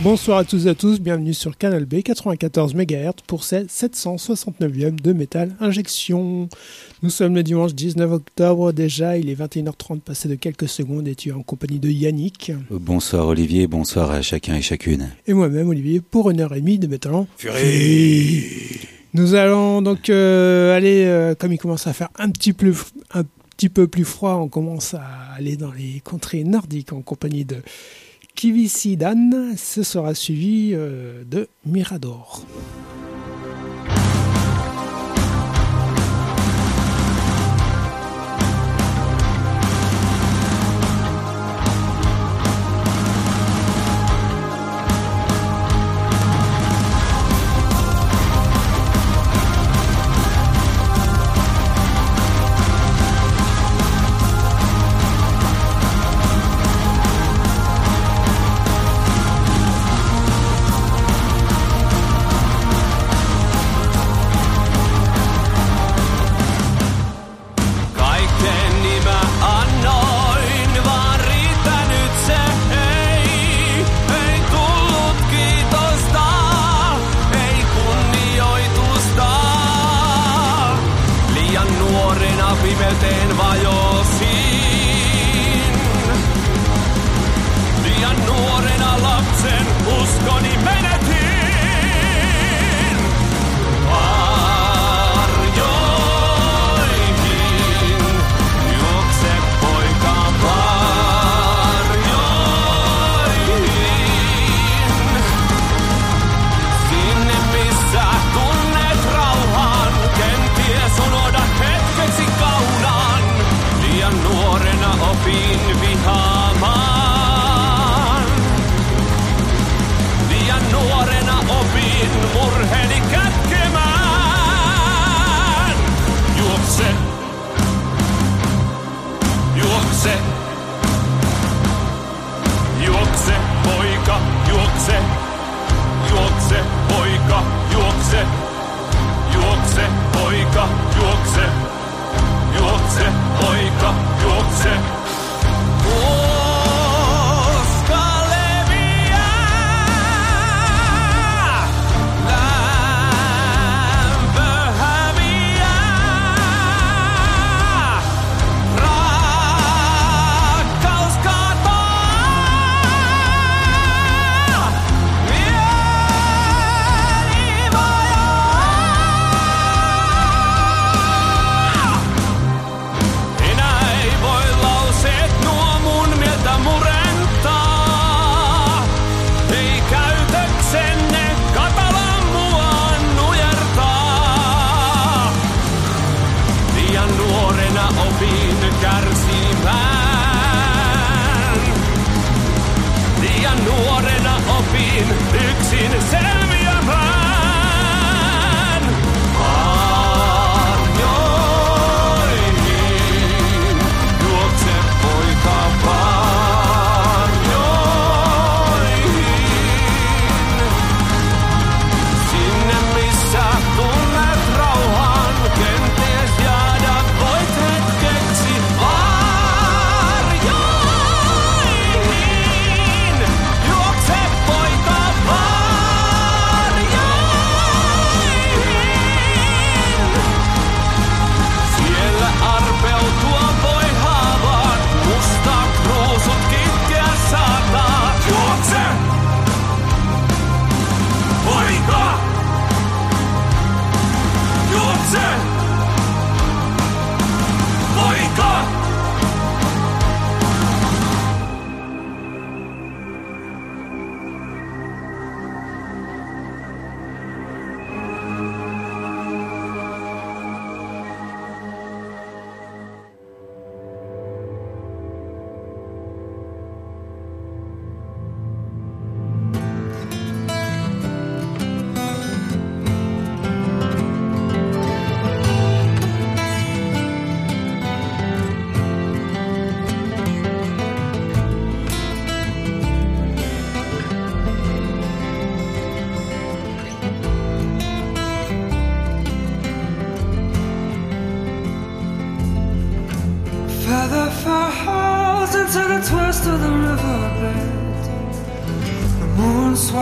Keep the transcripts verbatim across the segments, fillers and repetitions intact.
Bonsoir à tous et à tous, bienvenue sur Canal B quatre-vingt-quatorze mégahertz pour cette sept cent soixante-neuvième de Métal Injection. Nous sommes le dimanche dix-neuf octobre déjà, il est vingt et une heures trente passé de quelques secondes et tu es en compagnie de Yannick. Bonsoir Olivier, bonsoir à chacun et chacune. Et moi-même Olivier pour une heure et demie de Métal en Furie. Nous allons donc euh, aller, euh, comme il commence à faire un petit peu, un petit peu plus froid, on commence à aller dans les contrées nordiques en compagnie de Kivisidan. Ce sera suivi euh, de Mirador.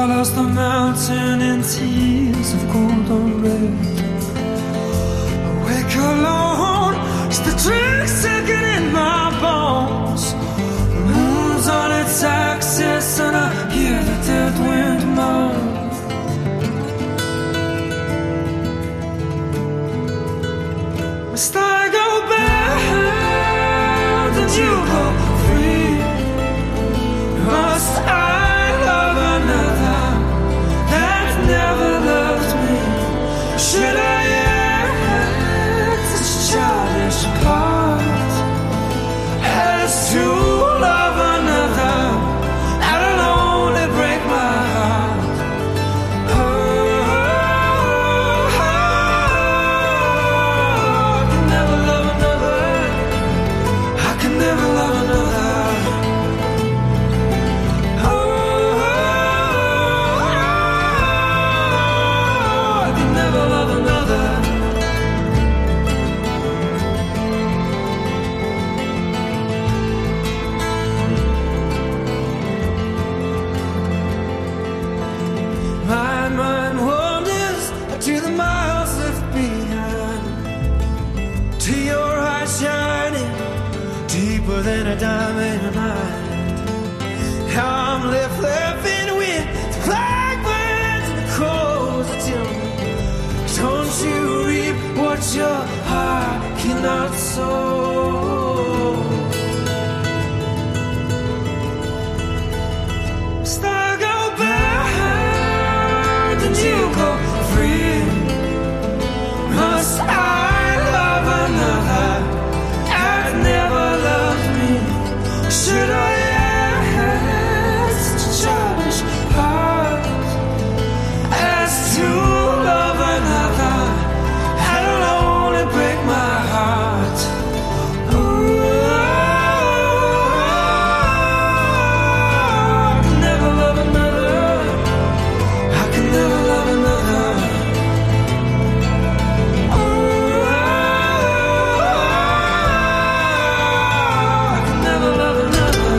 follows the mountain in tears of golden red. Awake alone, it's the drink sinking in my bones. The moon's on its axis and I hear the dead wind moan. Must I go back and you go free? Must I love another that never loved me? Should I act this childish part as to love another that'll only break my heart? Oh, oh, oh, I can never love another. I can never love another. Than a diamond in mine. I'm left laughing with the blackbirds and the crows that tell me, don't you reap what your heart cannot sow. Must I go back and you go free? Must I love another I've never loved? Should I ask such a childish part as to love another that'll only break my heart? Ooh, I can never love another. I can never love another. Ooh, I can never love another.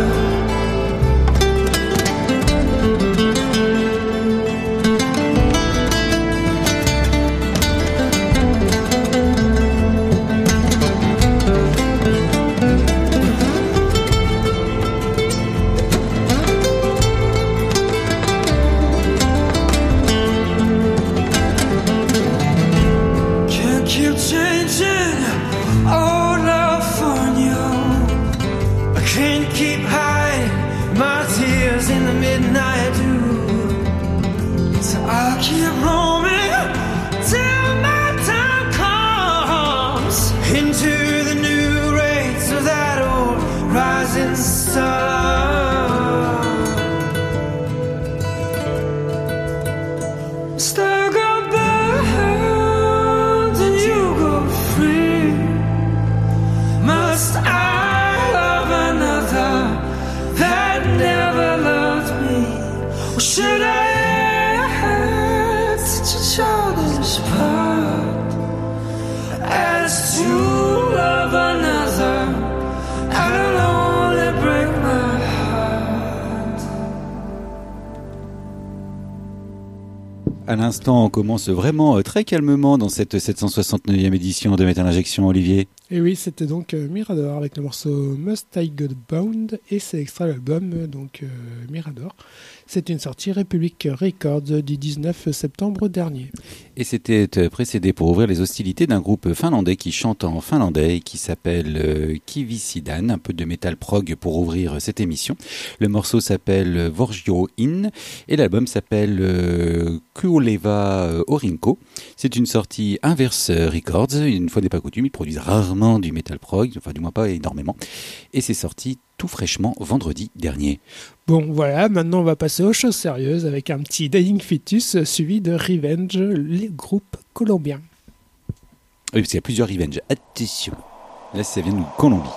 À l'instant, on commence vraiment très calmement dans cette sept cent soixante-neuvième édition de Metal Injection, Olivier. Et oui, c'était donc euh, Mirador avec le morceau Must I Go Bound et c'est extrait l'album donc euh, Mirador. C'est une sortie Republic Records du dix-neuf septembre dernier. Et c'était précédé pour ouvrir les hostilités d'un groupe finlandais qui chante en finlandais et qui s'appelle euh, Kivisidan, un peu de métal prog pour ouvrir cette émission. Le morceau s'appelle Vorgio In et l'album s'appelle euh, Kuoleva Orinko. C'est une sortie Inverse Records. Une fois n'est pas coutume, ils produisent rarement du métal prog, enfin du moins pas énormément. Et c'est sorti tout fraîchement vendredi dernier. Bon voilà, maintenant on va passer aux choses sérieuses avec un petit Dying Fetus suivi de Revenge, les groupes colombiens. Oui, parce qu'il y a plusieurs Revenge. Attention, là ça vient de Colombie.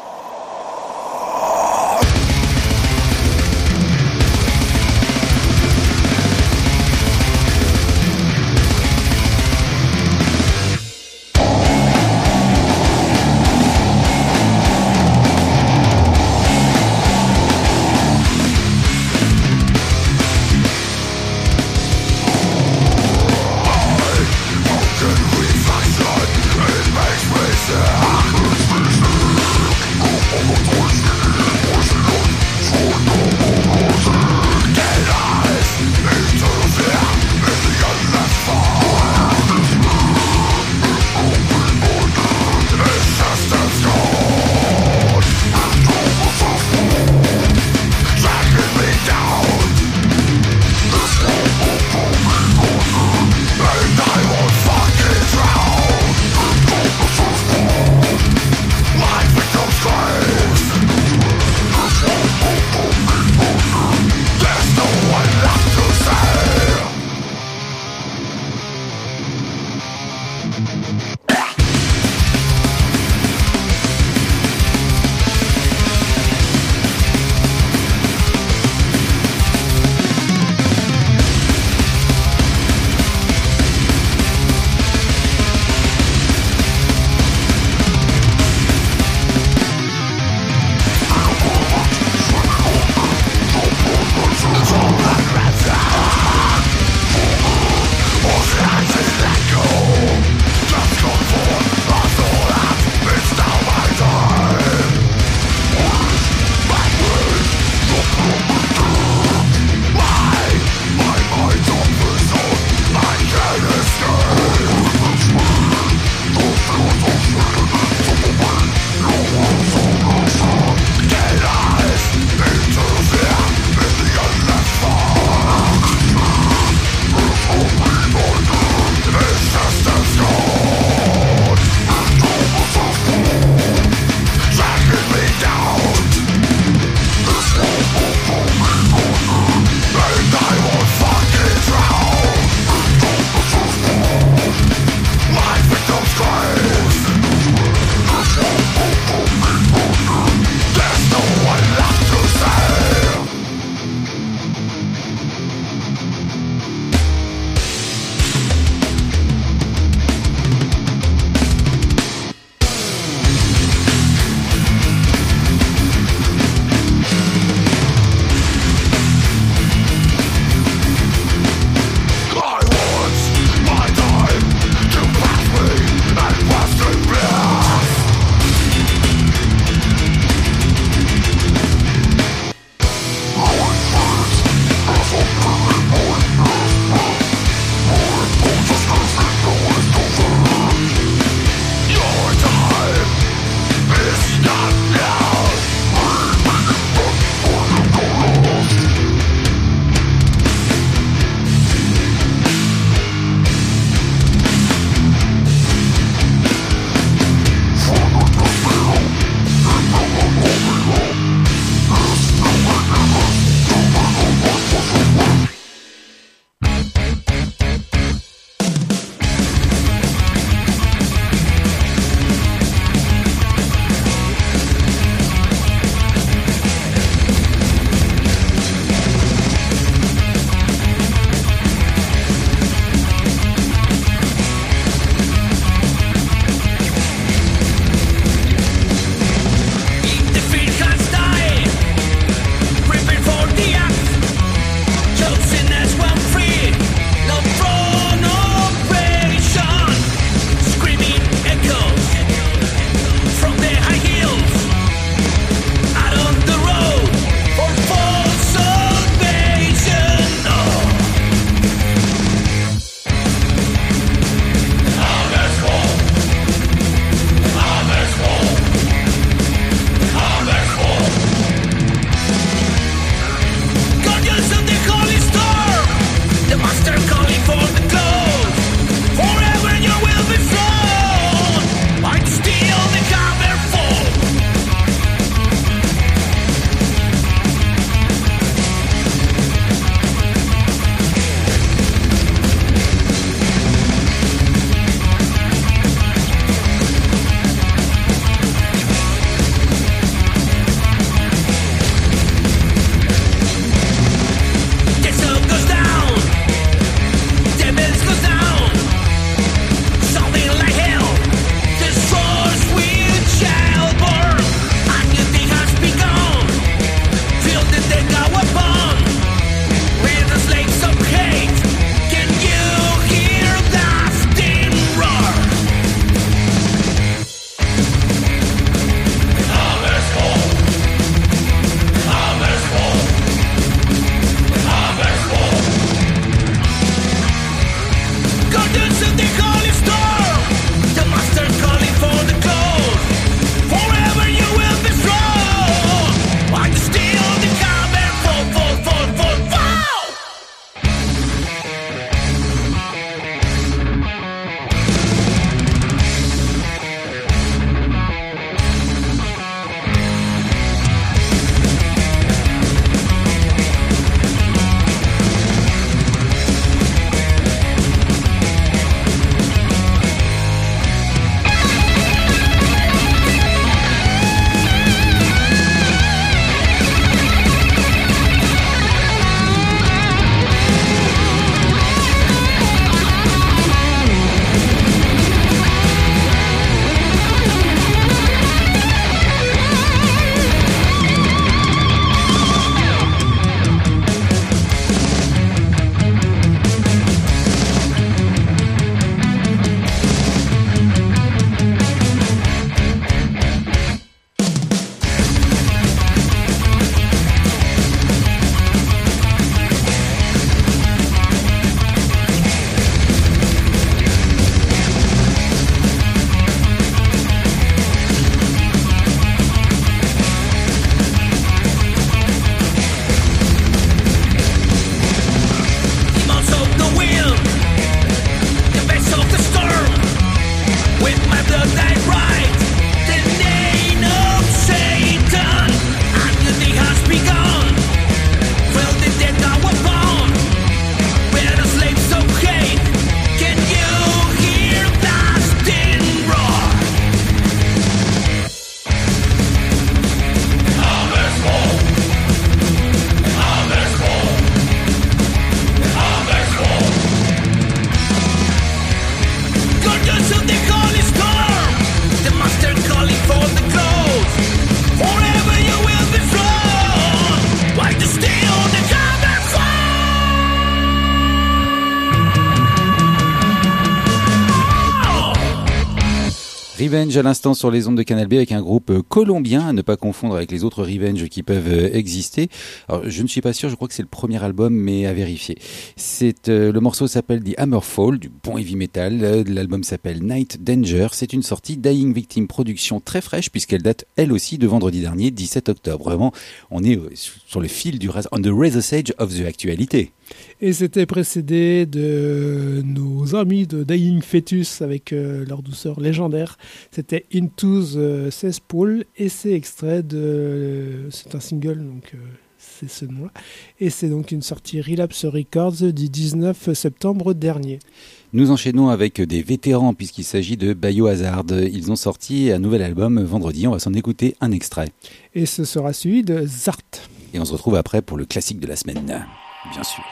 Revenge à l'instant sur les ondes de Canal B avec un groupe colombien, à ne pas confondre avec les autres Revenge qui peuvent exister. Alors, je ne suis pas sûr, je crois que c'est le premier album, mais à vérifier. C'est, euh, le morceau s'appelle The Hammerfall, du bon heavy metal. L'album s'appelle Night Danger. C'est une sortie Dying Victim Production très fraîche puisqu'elle date elle aussi de vendredi dernier, dix-sept octobre. Vraiment, on est sur le fil du on the razor's edge of the actualité. Et c'était précédé de nos amis de Dying Fetus avec euh, leur douceur légendaire. C'était Into the Cesspool et c'est extrait de... C'est un single, donc euh, c'est ce nom-là. Et c'est donc une sortie Relapse Records du dix-neuf septembre dernier. Nous enchaînons avec des vétérans puisqu'il s'agit de Biohazard. Ils ont sorti un nouvel album vendredi, on va s'en écouter un extrait. Et ce sera celui de Zart. Et on se retrouve après pour le classique de la semaine, bien sûr.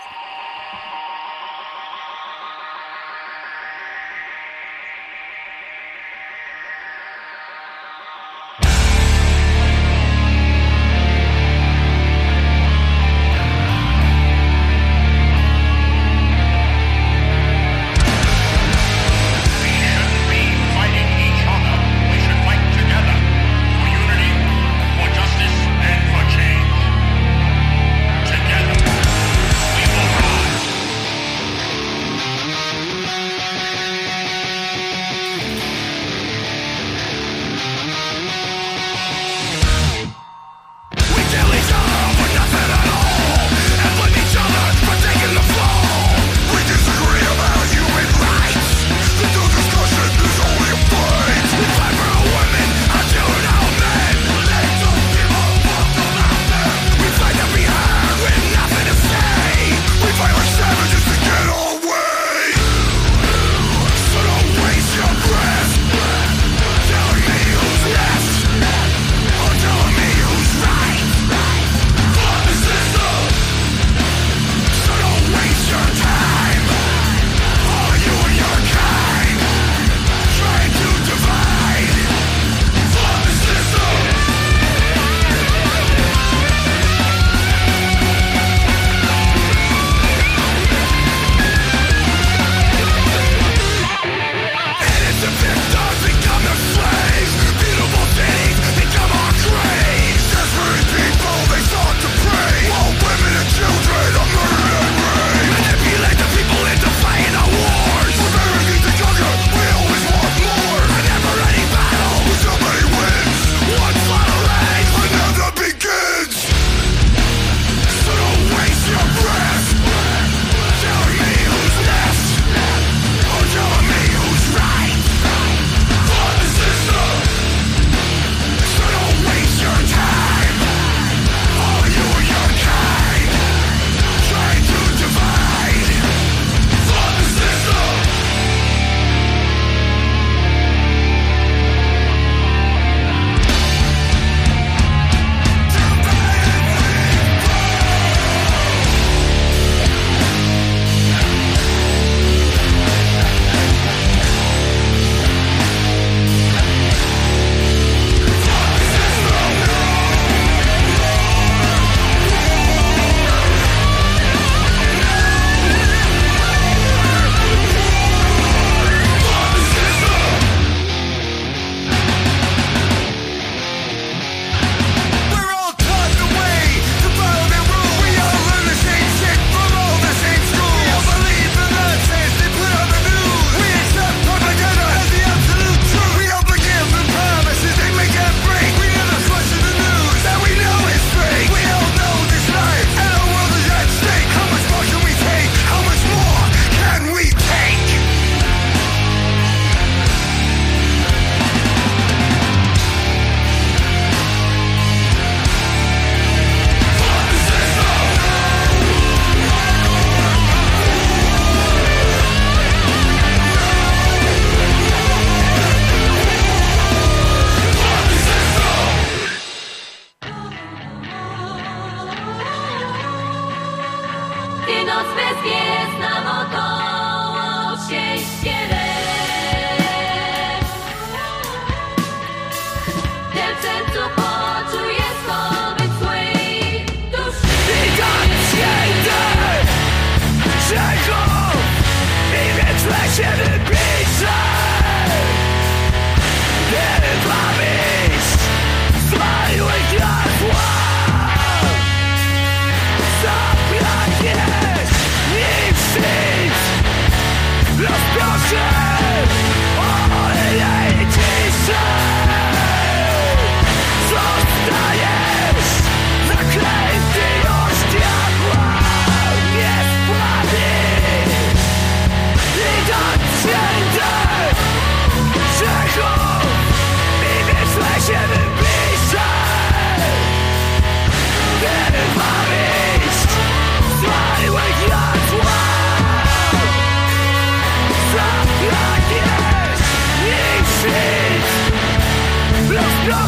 We will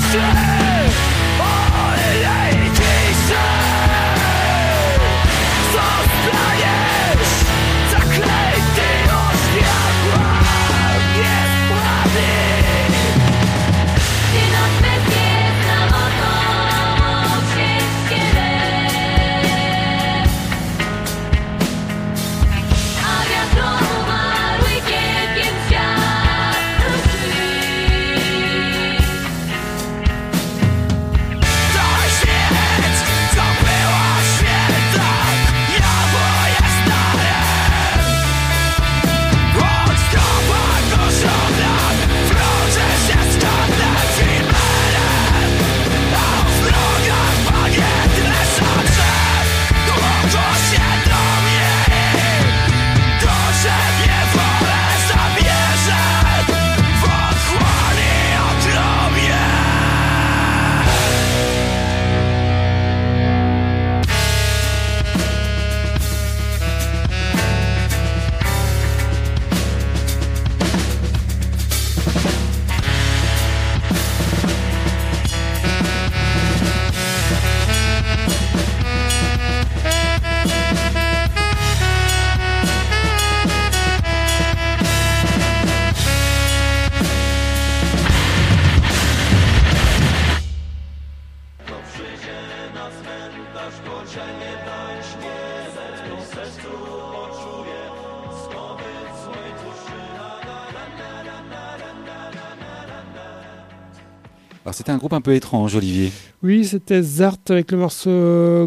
Alors c'était un groupe un peu étrange, Olivier. Oui, c'était Zart avec le morceau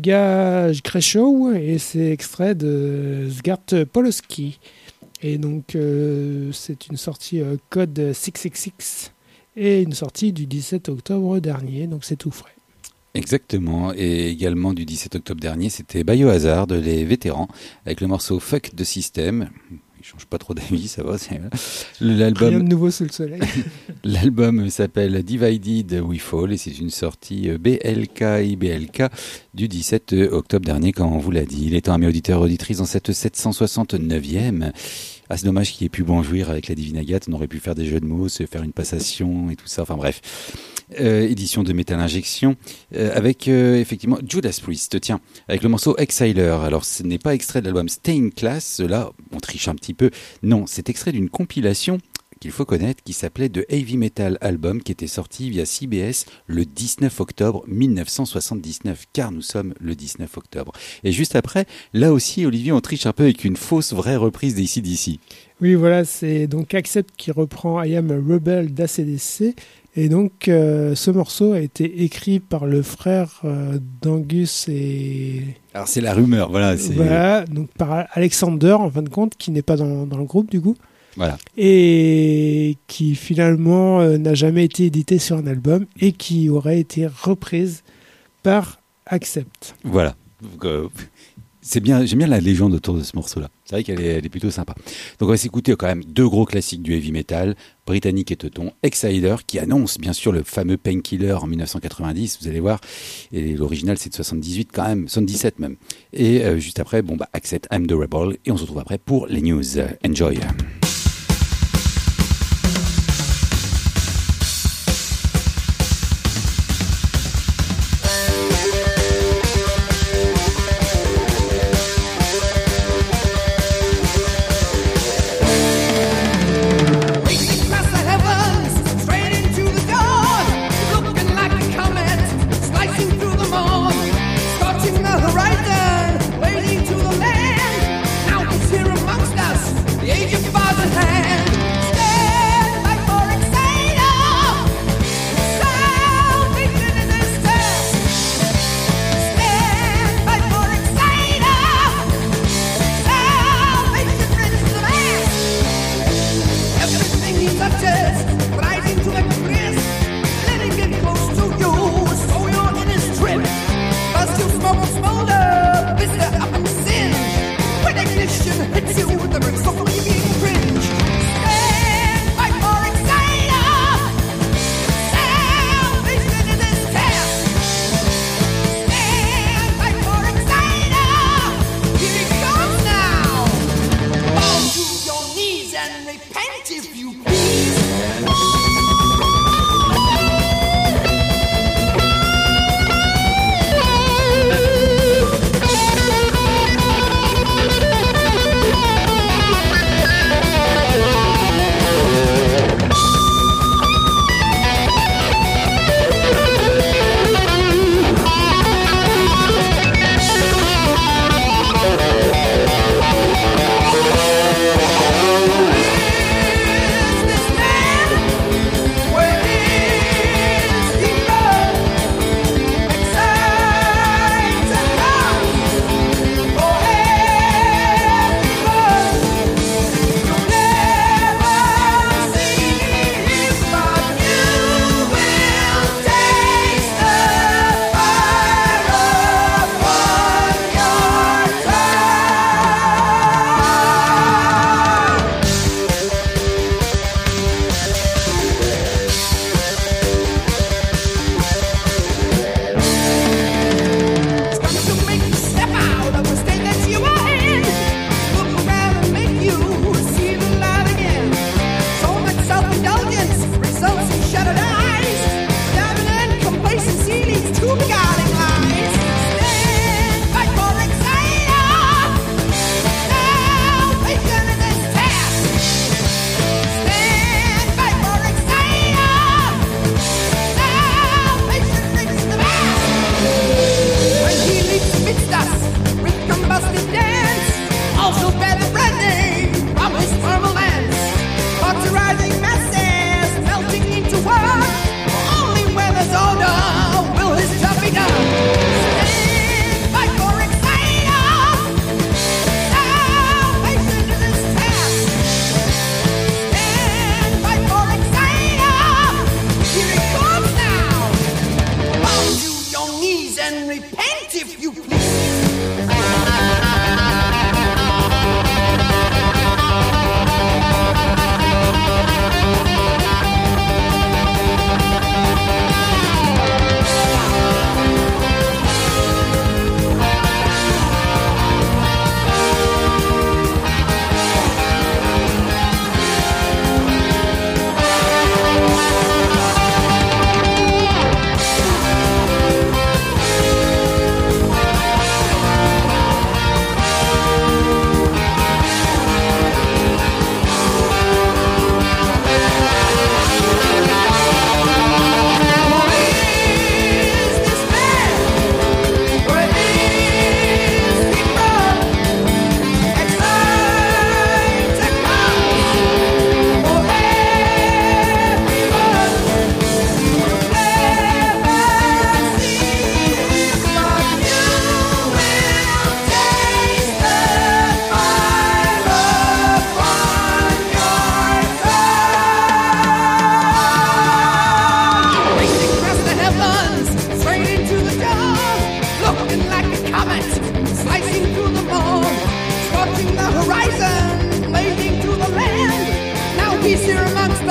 Zyga Greshow et c'est extrait de Zgart Poloski. Et donc euh, c'est une sortie euh, code six six six et une sortie du dix-sept octobre dernier, donc c'est tout frais. Exactement, et également du dix-sept octobre dernier, c'était Biohazard, les vétérans, avec le morceau Fuck the System. Il change pas trop d'avis, ça va. C'est... L'album... Rien de nouveau sous le soleil. L'album s'appelle Divided We Fall et c'est une sortie B L K I B L K du dix-sept octobre dernier, comme on vous l'a dit. Il est temps, amis auditeurs et auditrices, dans cette sept cent soixante-neuvième. Ah, c'est dommage qu'il n'y ait plus bon jouir avec la Divine Agathe. On aurait pu faire des jeux de mots, se faire une passation et tout ça. Enfin bref. Euh, édition de Metal Injection euh, avec euh, effectivement Judas Priest, tiens, avec le morceau Exiler. Alors ce n'est pas extrait de l'album Stained Class, là on triche un petit peu, non, c'est extrait d'une compilation qu'il faut connaître qui s'appelait The Heavy Metal Album, qui était sorti via C B S le dix-neuf octobre mille neuf cent soixante-dix-neuf, car nous sommes le dix-neuf octobre. Et juste après, là aussi Olivier, on triche un peu avec une fausse vraie reprise d'A C D C. Oui, voilà, c'est donc Accept qui reprend I Am a Rebel d'A C D C. Et donc, euh, ce morceau a été écrit par le frère euh, d'Angus et... Alors, c'est la rumeur, voilà. C'est... Voilà, donc par Alexander, en fin de compte, qui n'est pas dans, dans le groupe, du coup. Voilà. Et qui, finalement, euh, n'a jamais été édité sur un album et qui aurait été reprise par Accept. Voilà. Donc, euh, c'est bien, j'aime bien la légende autour de ce morceau-là. C'est vrai qu'elle est, elle est plutôt sympa. Donc on va s'écouter quand même deux gros classiques du heavy metal, britannique et teuton, Exiler, qui annonce bien sûr le fameux Painkiller en mille neuf cent quatre-vingt-dix, vous allez voir, et l'original c'est de soixante-dix-huit quand même, soixante-dix-sept même. Et euh, juste après, bon bah Accept, I'm the Rebel, et on se retrouve après pour les news. Enjoy. Repent if you please.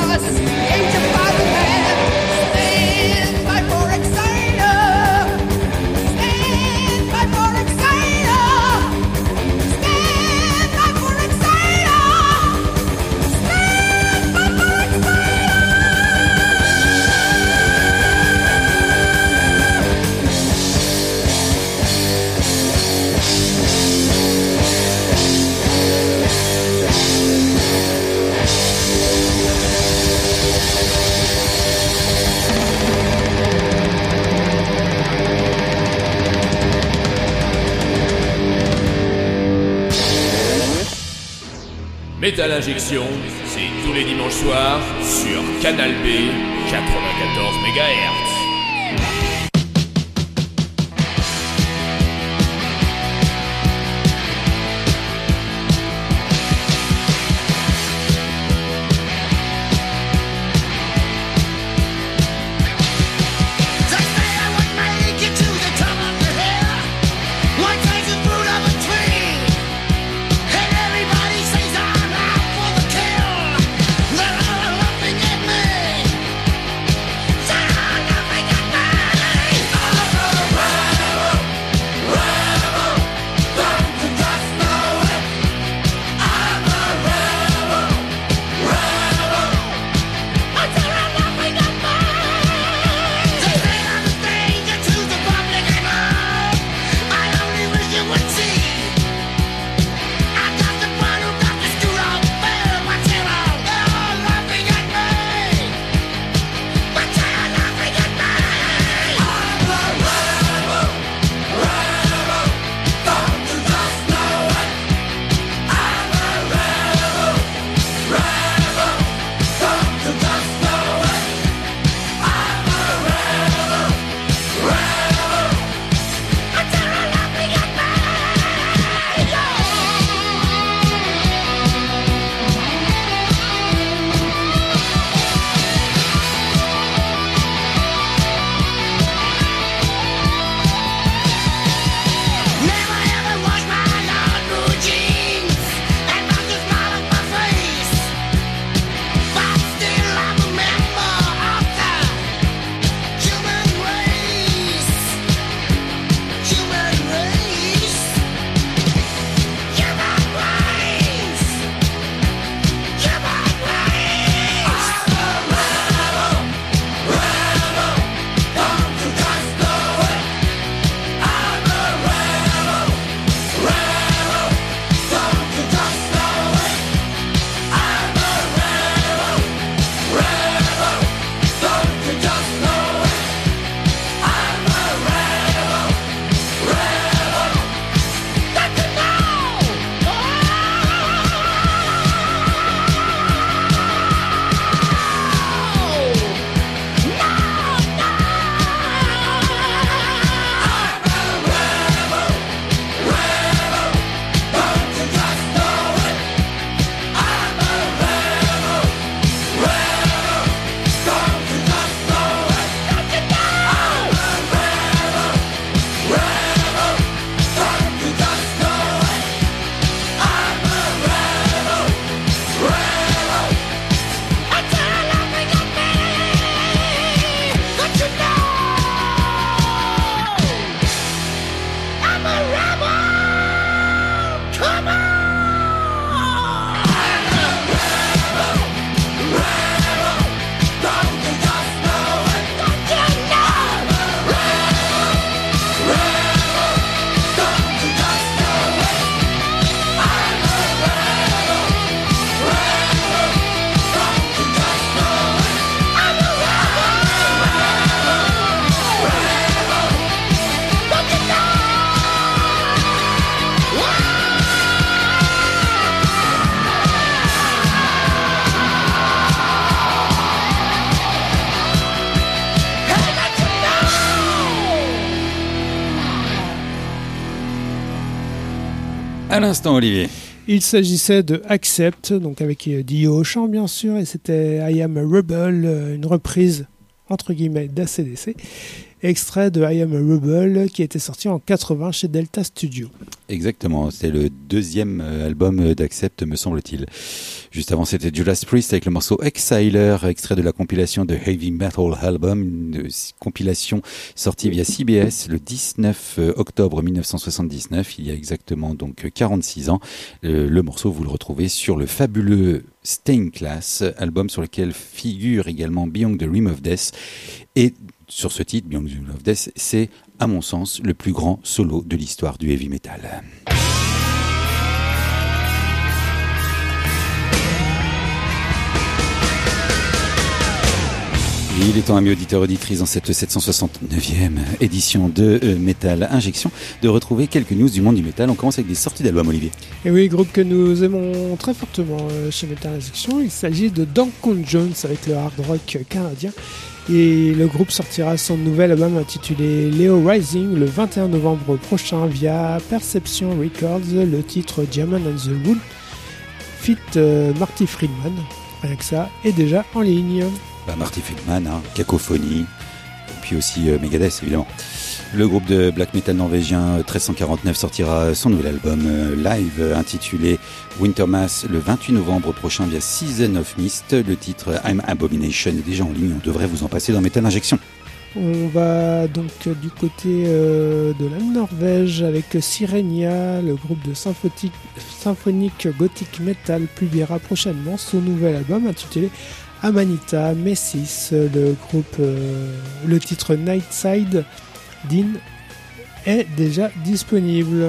Métal Injection, c'est tous les dimanches soirs sur Canal B quatre-vingt-quatorze mégahertz. À l'instant, Olivier. Il s'agissait de Accept, donc avec Dio au chant bien sûr, et c'était I Am a Rebel, une reprise entre guillemets d'A C D C. extrait de I Am a Rebel qui était sorti en quatre-vingts chez Delta Studio. Exactement, c'est le deuxième album d'Accept, me semble-t-il. Juste avant, c'était Judas Priest avec le morceau Exiler, extrait de la compilation de Heavy Metal Album, une compilation sortie via C B S le dix-neuf octobre mille neuf cent soixante-dix-neuf, il y a exactement donc quarante-six ans. Le, le morceau, vous le retrouvez sur le fabuleux Stained Class, album sur lequel figure également Beyond the Rim of Death. Et sur ce titre, Beyond the Rim of Death, c'est, à mon sens, le plus grand solo de l'histoire du heavy metal. Il est temps, amis auditeurs auditrices, dans cette sept cent soixante-neuvième édition de euh, Metal Injection, de retrouver quelques news du monde du métal. On commence avec des sorties d'albums, Olivier. Et oui, groupe que nous aimons très fortement euh, chez Metal Injection. Il s'agit de Duncan Jones avec le hard rock canadien. Et le groupe sortira son nouvel album intitulé Leo Rising le vingt et un novembre prochain via Perception Records. Le titre Diamond and the Wool fit euh, Marty Friedman. Rien que ça est déjà en ligne. Bah, Marty Friedman, hein, Cacophonie, et puis aussi euh, Megadeth évidemment. Le groupe de black metal norvégien treize cent quarante-neuf sortira son nouvel album euh, live euh, intitulé Wintermass le vingt-huit novembre prochain via Season of Mist. Le titre I'm Abomination est déjà en ligne, on devrait vous en passer dans Metal Injection. On va donc euh, du côté euh, de la Norvège avec Sirenia. Le groupe de symphonique, symphonique gothic metal publiera prochainement son nouvel album intitulé Amanita Messis. Le groupe, euh, le titre Nightside Din est déjà disponible.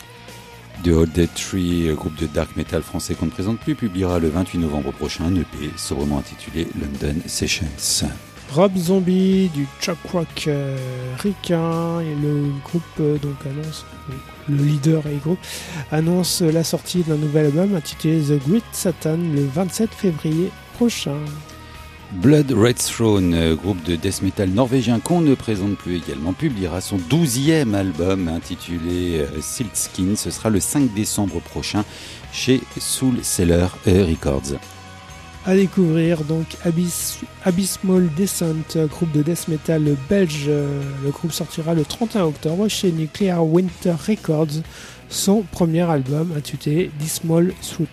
The Old Dead Tree, groupe de dark metal français qu'on ne présente plus, publiera le vingt-huit novembre prochain un E P sobrement intitulé London Sessions. Rob Zombie du Chuck Rock euh, ricain et le groupe euh, donc annonce le leader et le groupe annonce la sortie d'un nouvel album intitulé The Great Satan le vingt-sept février prochain. Blood Red Throne, groupe de death metal norvégien qu'on ne présente plus également, publiera son douzième album intitulé Silkskin. Ce sera le cinq décembre prochain chez Soul Cellar Records. À découvrir donc Abyss, Abysmal Descent, groupe de death metal belge. Le groupe sortira le trente et un octobre chez Nuclear Winter Records son premier album intitulé Dismal Throat.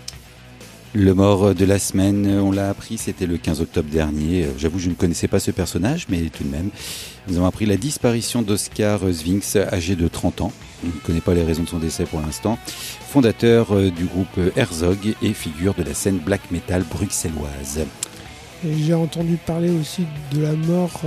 Le mort de la semaine, on l'a appris, c'était le quinze octobre dernier. J'avoue, je ne connaissais pas ce personnage, mais tout de même, nous avons appris la disparition d'Oscar Sphinx, âgé de trente ans. On ne connaît pas les raisons de son décès pour l'instant. Fondateur du groupe Herzog et figure de la scène black metal bruxelloise. Et j'ai entendu parler aussi de la mort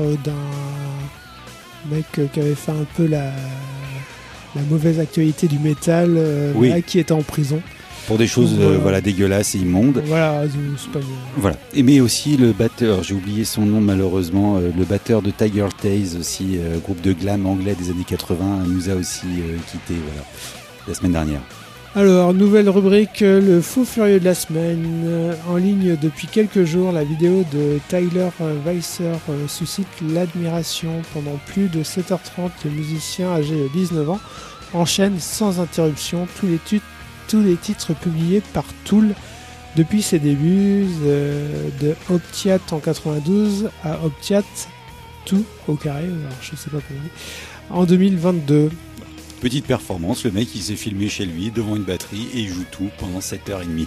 d'un mec qui avait fait un peu la, la mauvaise actualité du métal, oui. Là, qui était en prison. Pour des choses voilà. Euh, voilà, dégueulasses et immondes. Voilà, c'est pas... voilà. Et mais aussi le batteur, j'ai oublié son nom malheureusement, euh, le batteur de Tiger Taze aussi, euh, groupe de glam anglais des années quatre-vingts, nous a aussi euh, quitté voilà, la semaine dernière. Alors, nouvelle rubrique, le fou furieux de la semaine. En ligne depuis quelques jours, la vidéo de Tyler Weisser suscite l'admiration. Pendant plus de sept heures trente, le musicien âgé de dix-neuf ans enchaîne sans interruption tous les titres tous les titres publiés par Tool depuis ses débuts, euh, de Optiat en quatre-vingt-douze à Optiat tout au carré, alors je sais pas comment dire, en deux mille vingt-deux. Petite performance, le mec il s'est filmé chez lui devant une batterie et il joue tout pendant sept heures trente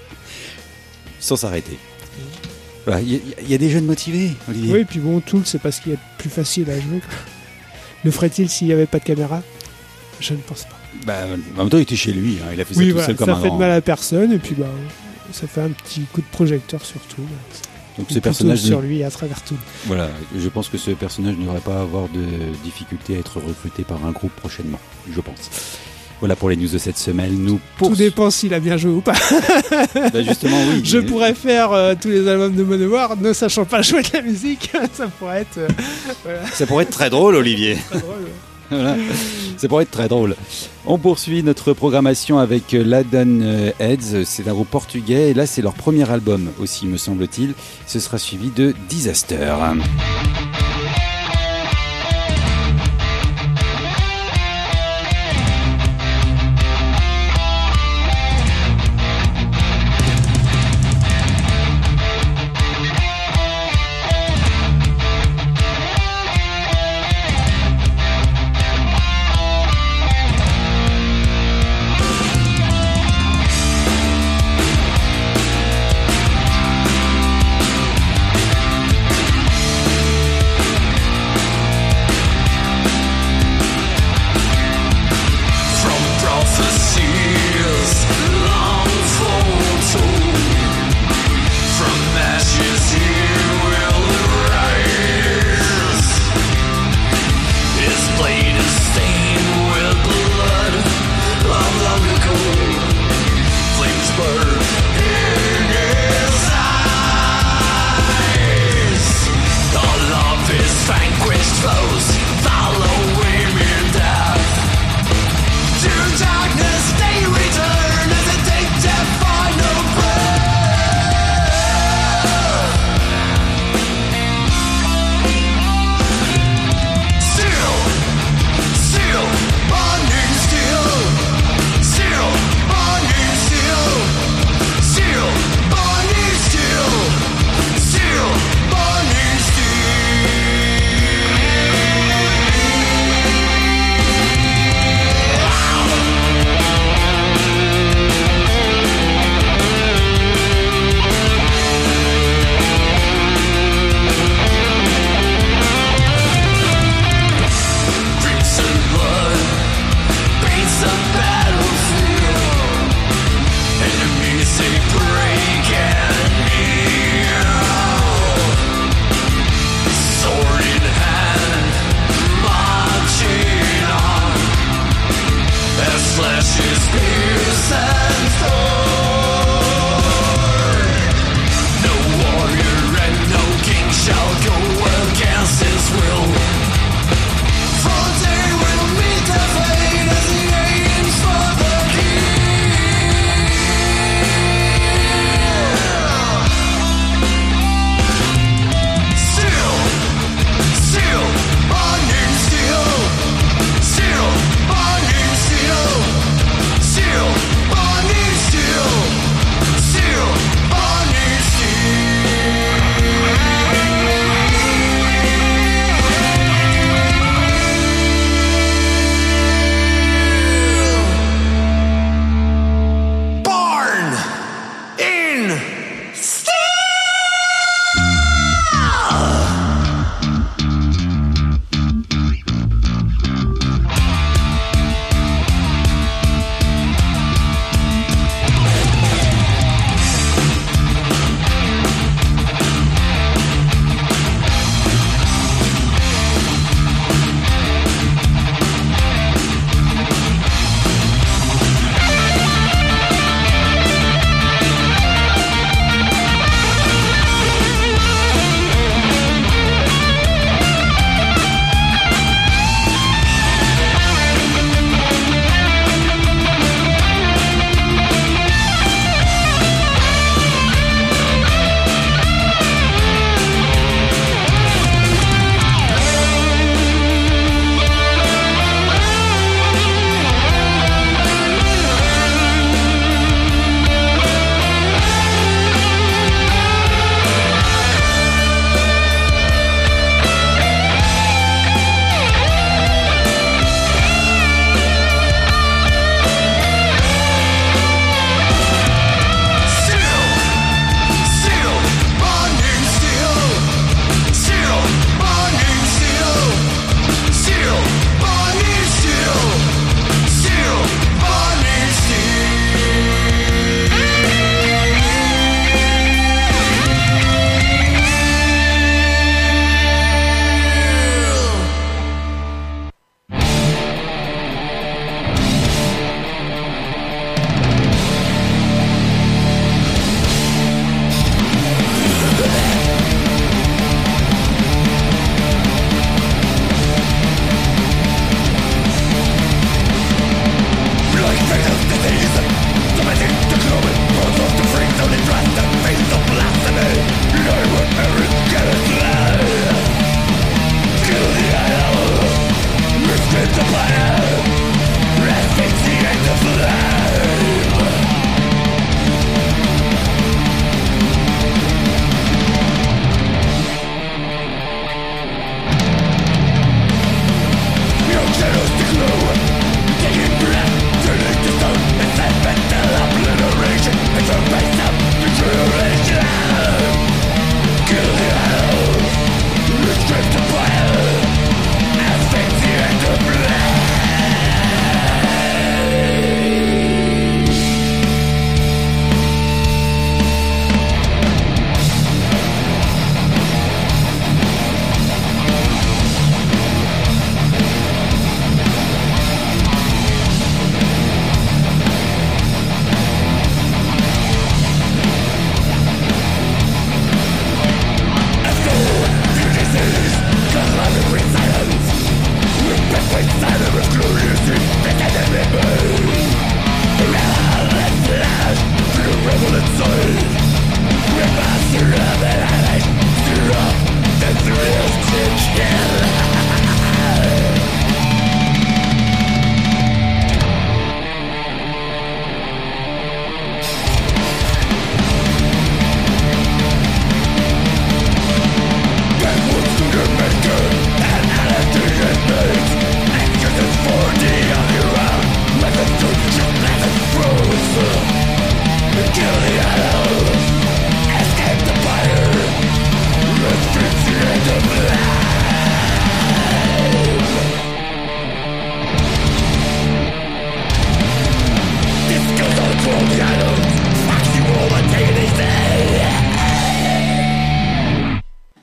sans s'arrêter. Il voilà, y, y a des jeunes motivés, Olivier. Oui, puis bon, Tool c'est parce qu'il est plus facile à jouer. Le ferait-il s'il n'y avait pas de caméra ? Je ne pense pas. Bah, en même temps, il était chez lui, hein. Il a fait ça oui, tout voilà, seul comme ça un fait grand. de mal à personne, et puis bah, ça fait un petit coup de projecteur sur tout. Donc ce personnage sur lui à travers tout. Voilà, je pense que ce personnage ne devrait pas avoir de difficulté à être recruté par un groupe prochainement, je pense. Voilà pour les news de cette semaine. Nous poursu... Tout dépend s'il a bien joué ou pas. Bah justement, oui. Je mais... pourrais faire euh, tous les albums de Manowar, ne sachant pas jouer de la musique. Ça pourrait être. Euh, voilà. Ça pourrait être très drôle, Olivier. Très drôle. Ouais. Voilà. Ça pourrait être très drôle. On poursuit notre programmation avec Laden Heads. C'est un groupe portugais et là c'est leur premier album aussi, me semble-t-il. Ce sera suivi de Disaster.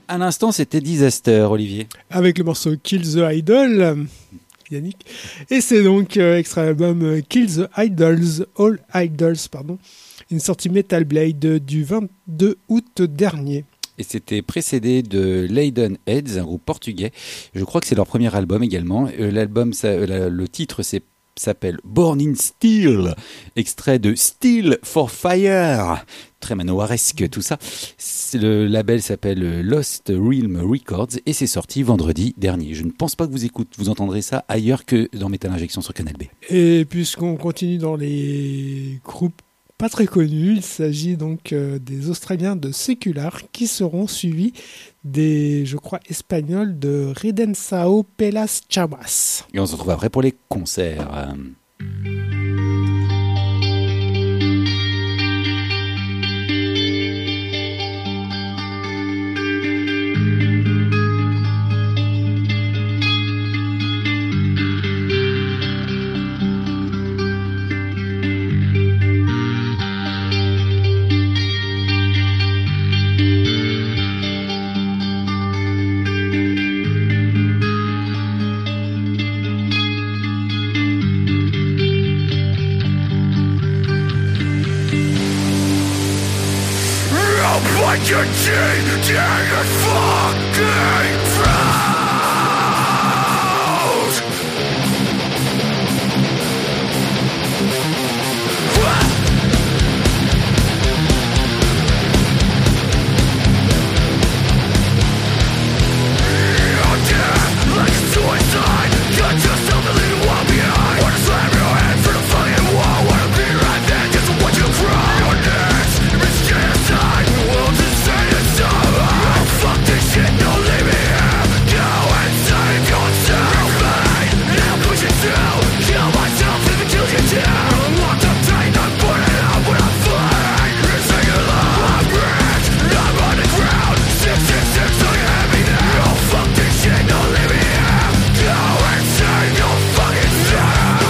À l'instant, c'était Disaster, Olivier. Avec le morceau Kill the Idol, euh, Yannick. Et c'est donc euh, extrait album euh, Kill the Idols, All Idols, pardon. Une sortie Metal Blade du vingt-deux août dernier. Et c'était précédé de Leiden Heads, un groupe portugais. Je crois que c'est leur premier album également. Euh, l'album, ça, euh, le titre, c'est s'appelle Born in Steel, extrait de Steel for Fire, très manoiresque tout ça. Le label s'appelle Lost Realm Records et c'est sorti vendredi dernier. Je ne pense pas que vous écoutez, vous entendrez ça ailleurs que dans Metal Injection sur Canal B. Et puisqu'on continue dans les groupes pas très connus, il s'agit donc euh, des Australiens de Secular qui seront suivis des, je crois, Espagnols de Redensao Pelas Chamas. Et on se retrouve après pour les concerts. Like your teeth in your fucking throat. You're dead like a suicide. Got yourself to leave the wall behind. Wanna slam your head for the fucking wall. Wanna be right there just to watch you cry. Your next, you've been genocide. World's insane and so oh, fuck this shit, don't leave me here. Go and save yourself. Pain, and I'll push it through. Kill myself if it kills you too. I'm locked up tight, not burning out when I'm flying. You're singing loud, I'm rich, I'm on the ground. Six, six, six, so you have me now. Oh, fuck this shit, don't leave me here. Go and save your fucking self.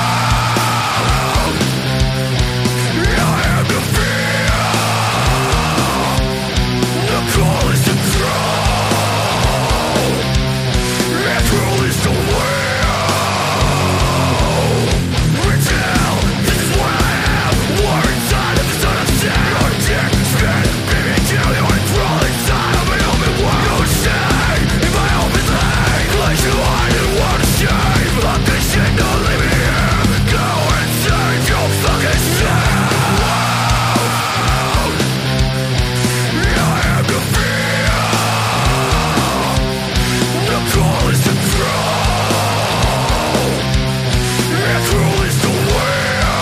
I am the fear. The call is to grow. And cruel is the will. Retail, this is what I am. War inside of the sun of sin. Your dick spin, baby, until you enthrall inside of an open world. You stay in my open leg. Place you hide and want to shame. Fuck this shit, don't leave me here. Go and save your fucking self. I am the fear. The call is to grow. And cruel is the will.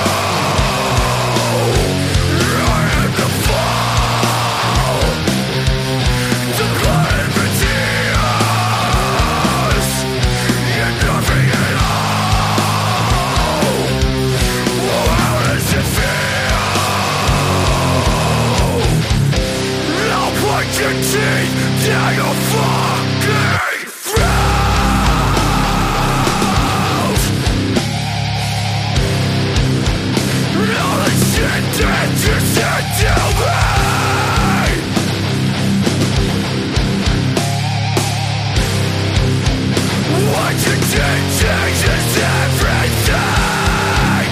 I am the fall. The blood and the tears. You're nothing at all. Oh, how does it feel? I'll point your teeth down your fucking throat. All the shit that you said to me. What you did changes everything.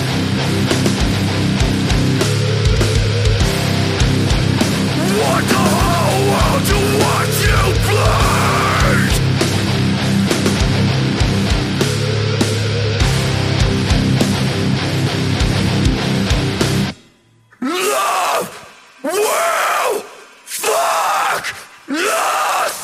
Want the whole world to watch you bleed. Love will fuck us.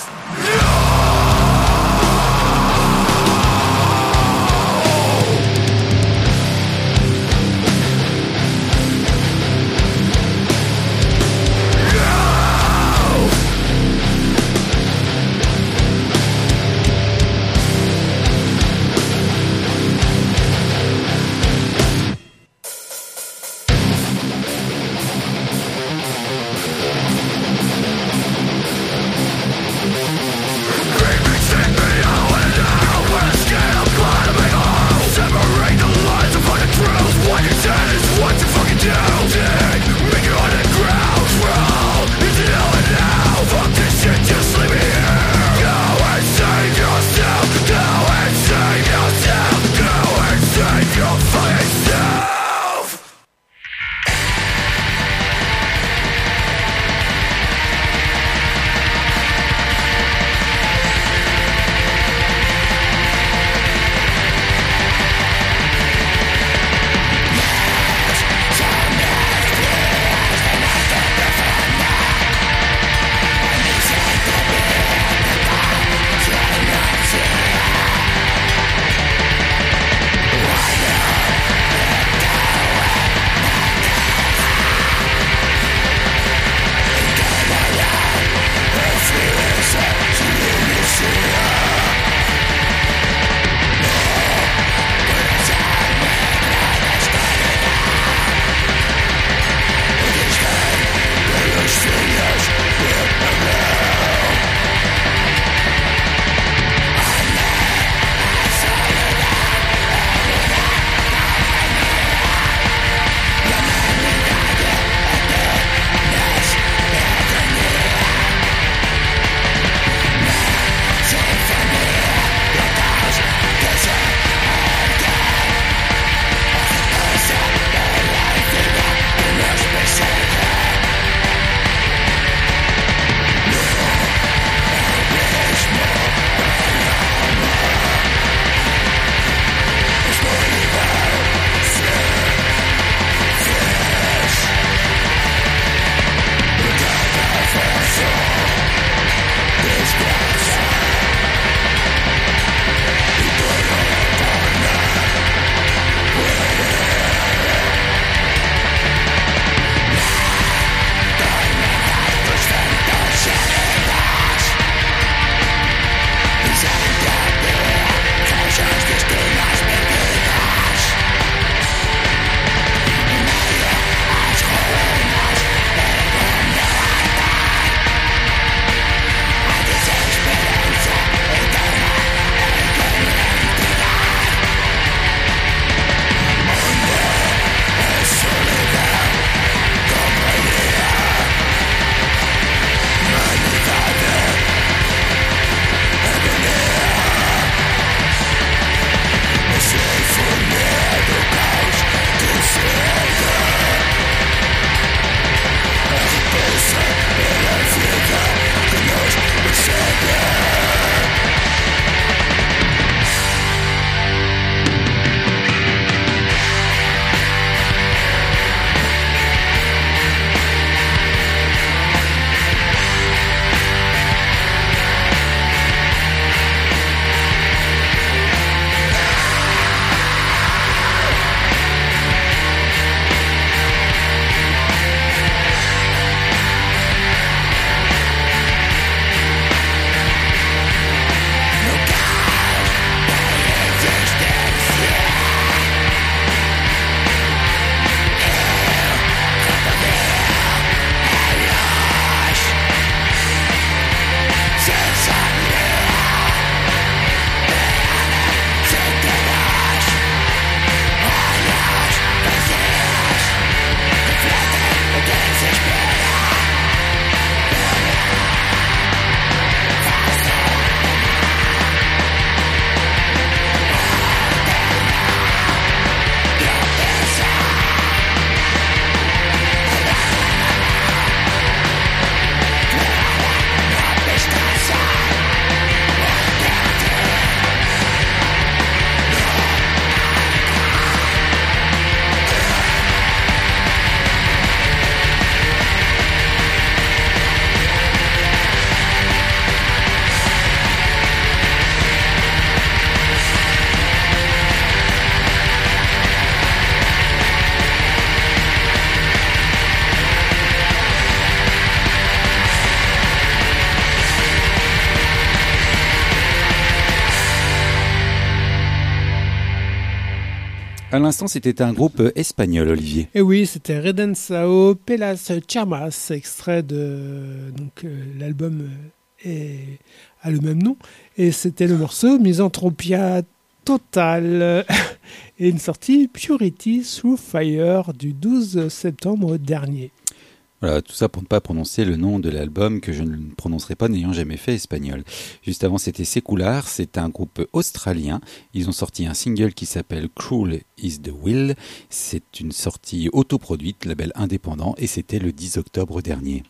À l'instant, c'était un groupe espagnol, Olivier. Et oui, c'était Redensao Pelas Charmas, extrait de donc euh, l'album est, a le même nom, et c'était le morceau Misanthropia Total et une sortie Purity Through Fire du douze septembre dernier. Voilà, tout ça pour ne pas prononcer le nom de l'album que je ne prononcerai pas n'ayant jamais fait espagnol. Juste avant, c'était Secular, c'est un groupe australien. Ils ont sorti un single qui s'appelle Cruel is the Will. C'est une sortie autoproduite, label indépendant, et c'était le dix octobre dernier.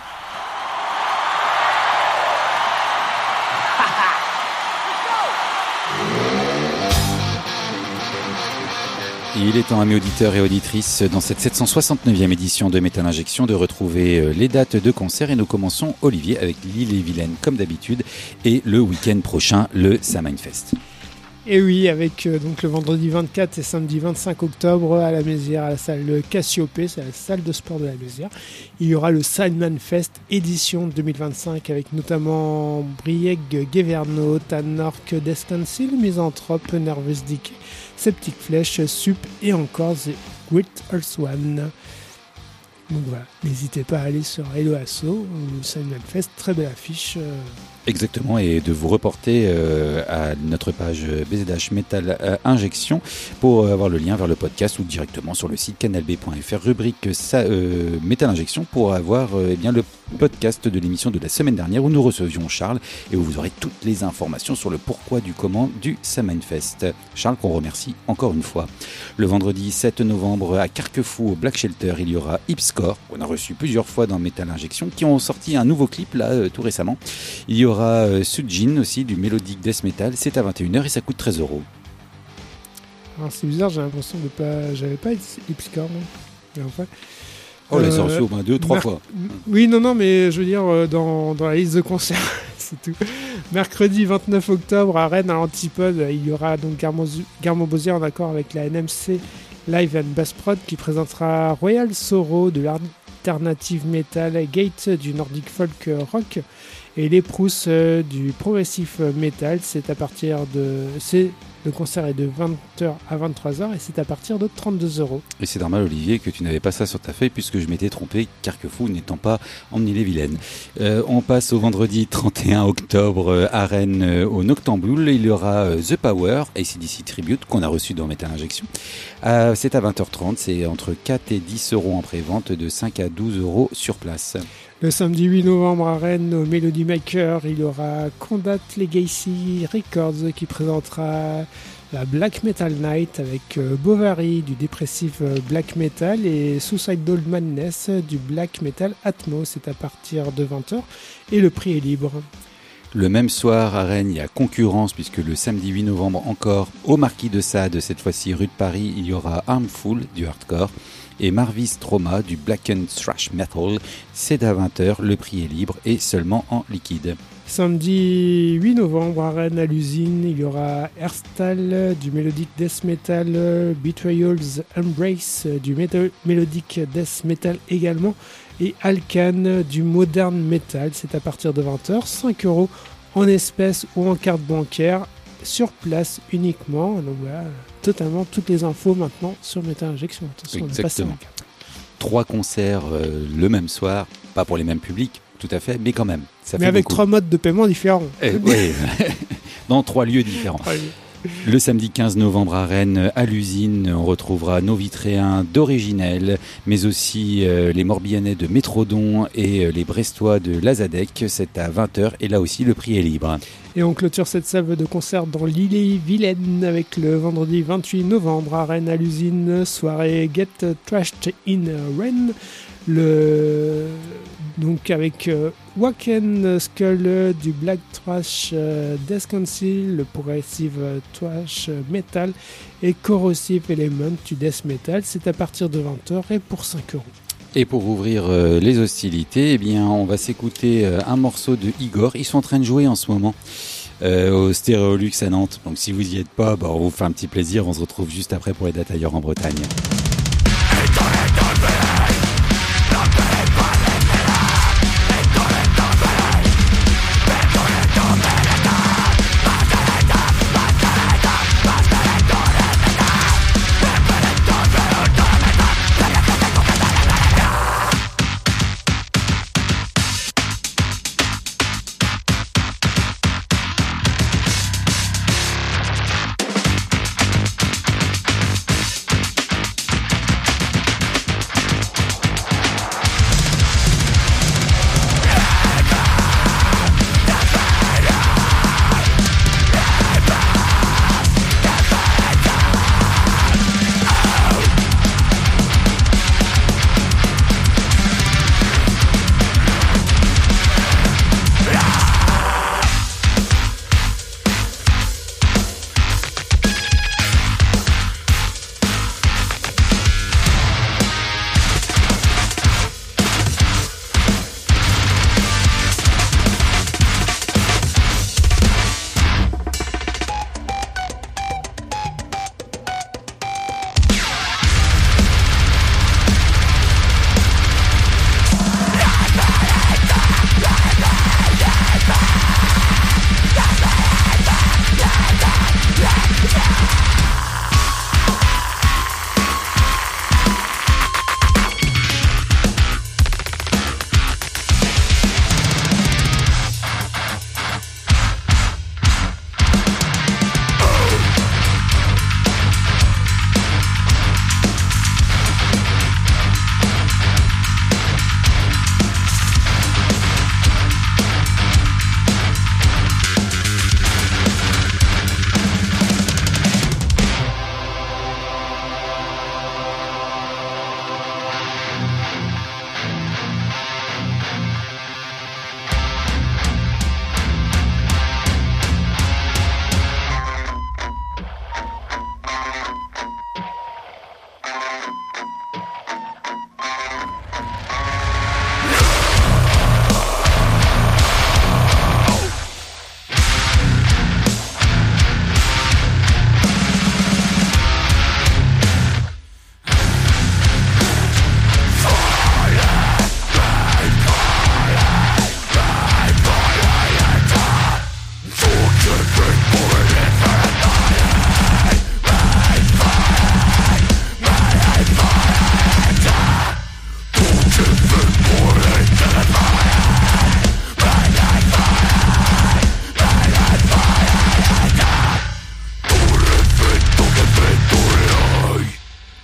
Il est temps, amis auditeurs et auditrices, dans cette sept cent soixante-neuvième édition de Metal Injection, de retrouver les dates de concert. Et nous commençons, Olivier, avec l'Ille-et-Vilaine, comme d'habitude, et le week-end prochain, le Samhainfest. Et oui, avec euh, donc le vendredi vingt-quatre et samedi vingt-cinq octobre à la Mézières, à la salle Cassiopée, c'est la salle de sport de la Mézières. Il y aura le Samhainfest édition deux mille vingt-cinq avec notamment Brieg, Geverno, Tanork, Descancil, Misanthrope, Nervous Decay, Septic Flesh, Sup et encore The Great Earth One. Donc voilà, n'hésitez pas à aller sur Hello Asso ou Samhainfest, très belle affiche. Euh... Exactement, et de vous reporter euh, à notre page B Z H Metal euh, Injection pour avoir le lien vers le podcast ou directement sur le site canal b point f r, rubrique sa, euh, Metal Injection, pour avoir euh, eh bien, le podcast de l'émission de la semaine dernière où nous recevions Charles et où vous aurez toutes les informations sur le pourquoi du comment du Samhainfest. Charles, qu'on remercie encore une fois. Le vendredi sept novembre à Carquefou au Black Shelter, il y aura Hipscore, qu'on a reçu plusieurs fois dans Metal Injection, qui ont sorti un nouveau clip là euh, tout récemment. Il y aura euh, Sujin aussi, du Melodic Death Metal, c'est à vingt et une heures et ça coûte treize euros. Alors c'est bizarre, j'ai l'impression de pas, j'avais pas Hipscore, mais enfin. Oh, euh, là, c'est reçu au moins deux, trois mer- fois. Oui, non, non, mais je veux dire, euh, dans, dans la liste de concerts, c'est tout. Mercredi vingt-neuf octobre à Rennes, à l'Antipode, il y aura donc Garmo Bosier en accord avec la N M C Live and Bass Prod qui présentera Royal Sorrow de l'alternative metal, Gate du Nordic Folk Rock et les Prousses euh, du Progressive Metal. C'est à partir de... C'est... Le concert est de vingt heures à vingt-trois heures et c'est à partir de trente-deux euros. Et c'est normal, Olivier, que tu n'avais pas ça sur ta feuille puisque je m'étais trompé, Carquefou n'étant pas en Ille-et-Vilaine. Euh, on passe au vendredi trente et un octobre à Rennes euh, au Noctambule. Il y aura euh, The Power, A C D C Tribute, qu'on a reçu dans Metal Injection. Euh, c'est à vingt heures trente, c'est entre quatre et dix euros en pré-vente, de cinq à douze euros sur place. Le samedi huit novembre à Rennes, au Melody Maker, il y aura Combat Legacy Records qui présentera la Black Metal Night avec euh, Bovary du dépressif euh, Black Metal et Suicidal Madness du Black Metal Atmo. C'est à partir de vingt heures et le prix est libre. Le même soir à Rennes, il y a concurrence puisque le samedi huit novembre encore, au Marquis de Sade, cette fois-ci rue de Paris, il y aura Armful du hardcore et Marvis Trauma du Black and Thrash Metal. C'est à vingt heures, le prix est libre et seulement en liquide. Samedi huit novembre à Rennes à l'usine, il y aura Herstal du Melodic Death Metal, Betrayal's Embrace du Metal, Melodic Death Metal également, et Alcan du Modern Metal. C'est à partir de vingt heures, cinq euros en espèces ou en carte bancaire, sur place uniquement. Donc voilà, totalement toutes les infos maintenant sur Metal Injection. Attention, exactement. Trois concerts euh, le même soir, pas pour les mêmes publics, tout à fait, mais quand même. Ça mais fait avec beaucoup. Trois modes de paiement différents. Eh, oui, dans trois lieux différents. Trois lieux. Le samedi quinze novembre à Rennes, à l'usine, on retrouvera nos Vitréens d'Originel, mais aussi euh, les Morbihanais de Métrodon et euh, les Brestois de Lazadec. C'est à vingt heures et là aussi le prix est libre. Et on clôture cette salve de concert dans l'Ille-et-Vilaine avec le vendredi vingt-huit novembre à Rennes à l'usine, soirée Get Trashed in Rennes. Le... Donc avec euh, Wacken Skull du Black Thrash euh, Death Council, le Progressive euh, Thrash Metal et Corrosive Element du Death Metal. C'est à partir de vingt heures et pour cinq euros. Et pour ouvrir euh, les hostilités, eh bien, on va s'écouter euh, un morceau de Igor. Ils sont en train de jouer en ce moment euh, au Stéréolux à Nantes. Donc si vous y êtes pas, bah, on vous fait un petit plaisir. On se retrouve juste après pour les dates ailleurs en Bretagne. We'll be right back.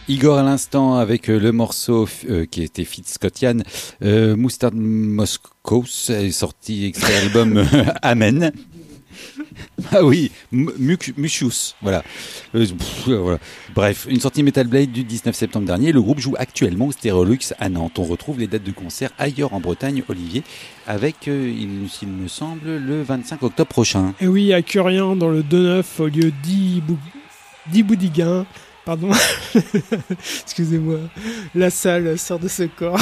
Igor à l'instant avec euh, le morceau euh, qui était Fit Scotian, euh, Mustard Moscows, est sorti extrait album euh, Amen. Ah oui, Muchus, voilà. Euh, pff, voilà. Bref, une sortie Metal Blade du dix-neuf septembre dernier. Le groupe joue actuellement au Stereolux à Nantes. On retrouve les dates de concert ailleurs en Bretagne, Olivier, avec, euh, il, il me semble, le vingt-cinq octobre prochain. Et oui, à Curien, dans le deux neuf, au lieu d'Iboudiguen. Pardon, excusez-moi, la salle sort de ce corps.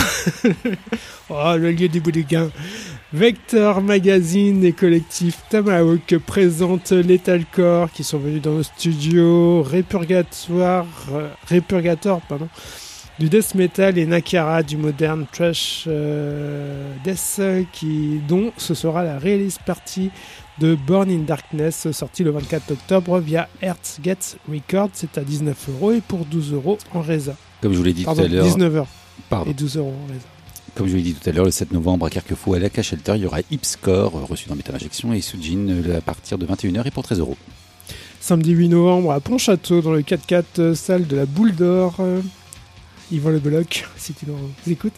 Oh, le lieu des Boudiguen. Vector Magazine et collectif Tomahawk présentent Lethalcore qui sont venus dans le studio, Répurgatoire, euh, Répurgator, pardon, du death metal et Nakara du modern trash euh, death, qui, dont ce sera la release party de Born in Darkness, sorti le vingt-quatre octobre via Hearthgate Records. C'est à dix-neuf euros et pour douze euros en résa. Comme je vous l'ai dit Pardon, tout à l'heure. dix-neuf heures Pardon. Et douze euros en résa. Comme je vous l'ai dit tout à l'heure, le sept novembre à Carquefou, à l'A K Shelter, il y aura Ipscore, reçu dans Metal Injection, et Sujin à partir de vingt et une heures et pour treize euros. Samedi huit novembre à Pontchâteau, dans le quatre-quatre, salle de la Boule d'Or. Yvan Le Bolloc, si tu nous écoutes.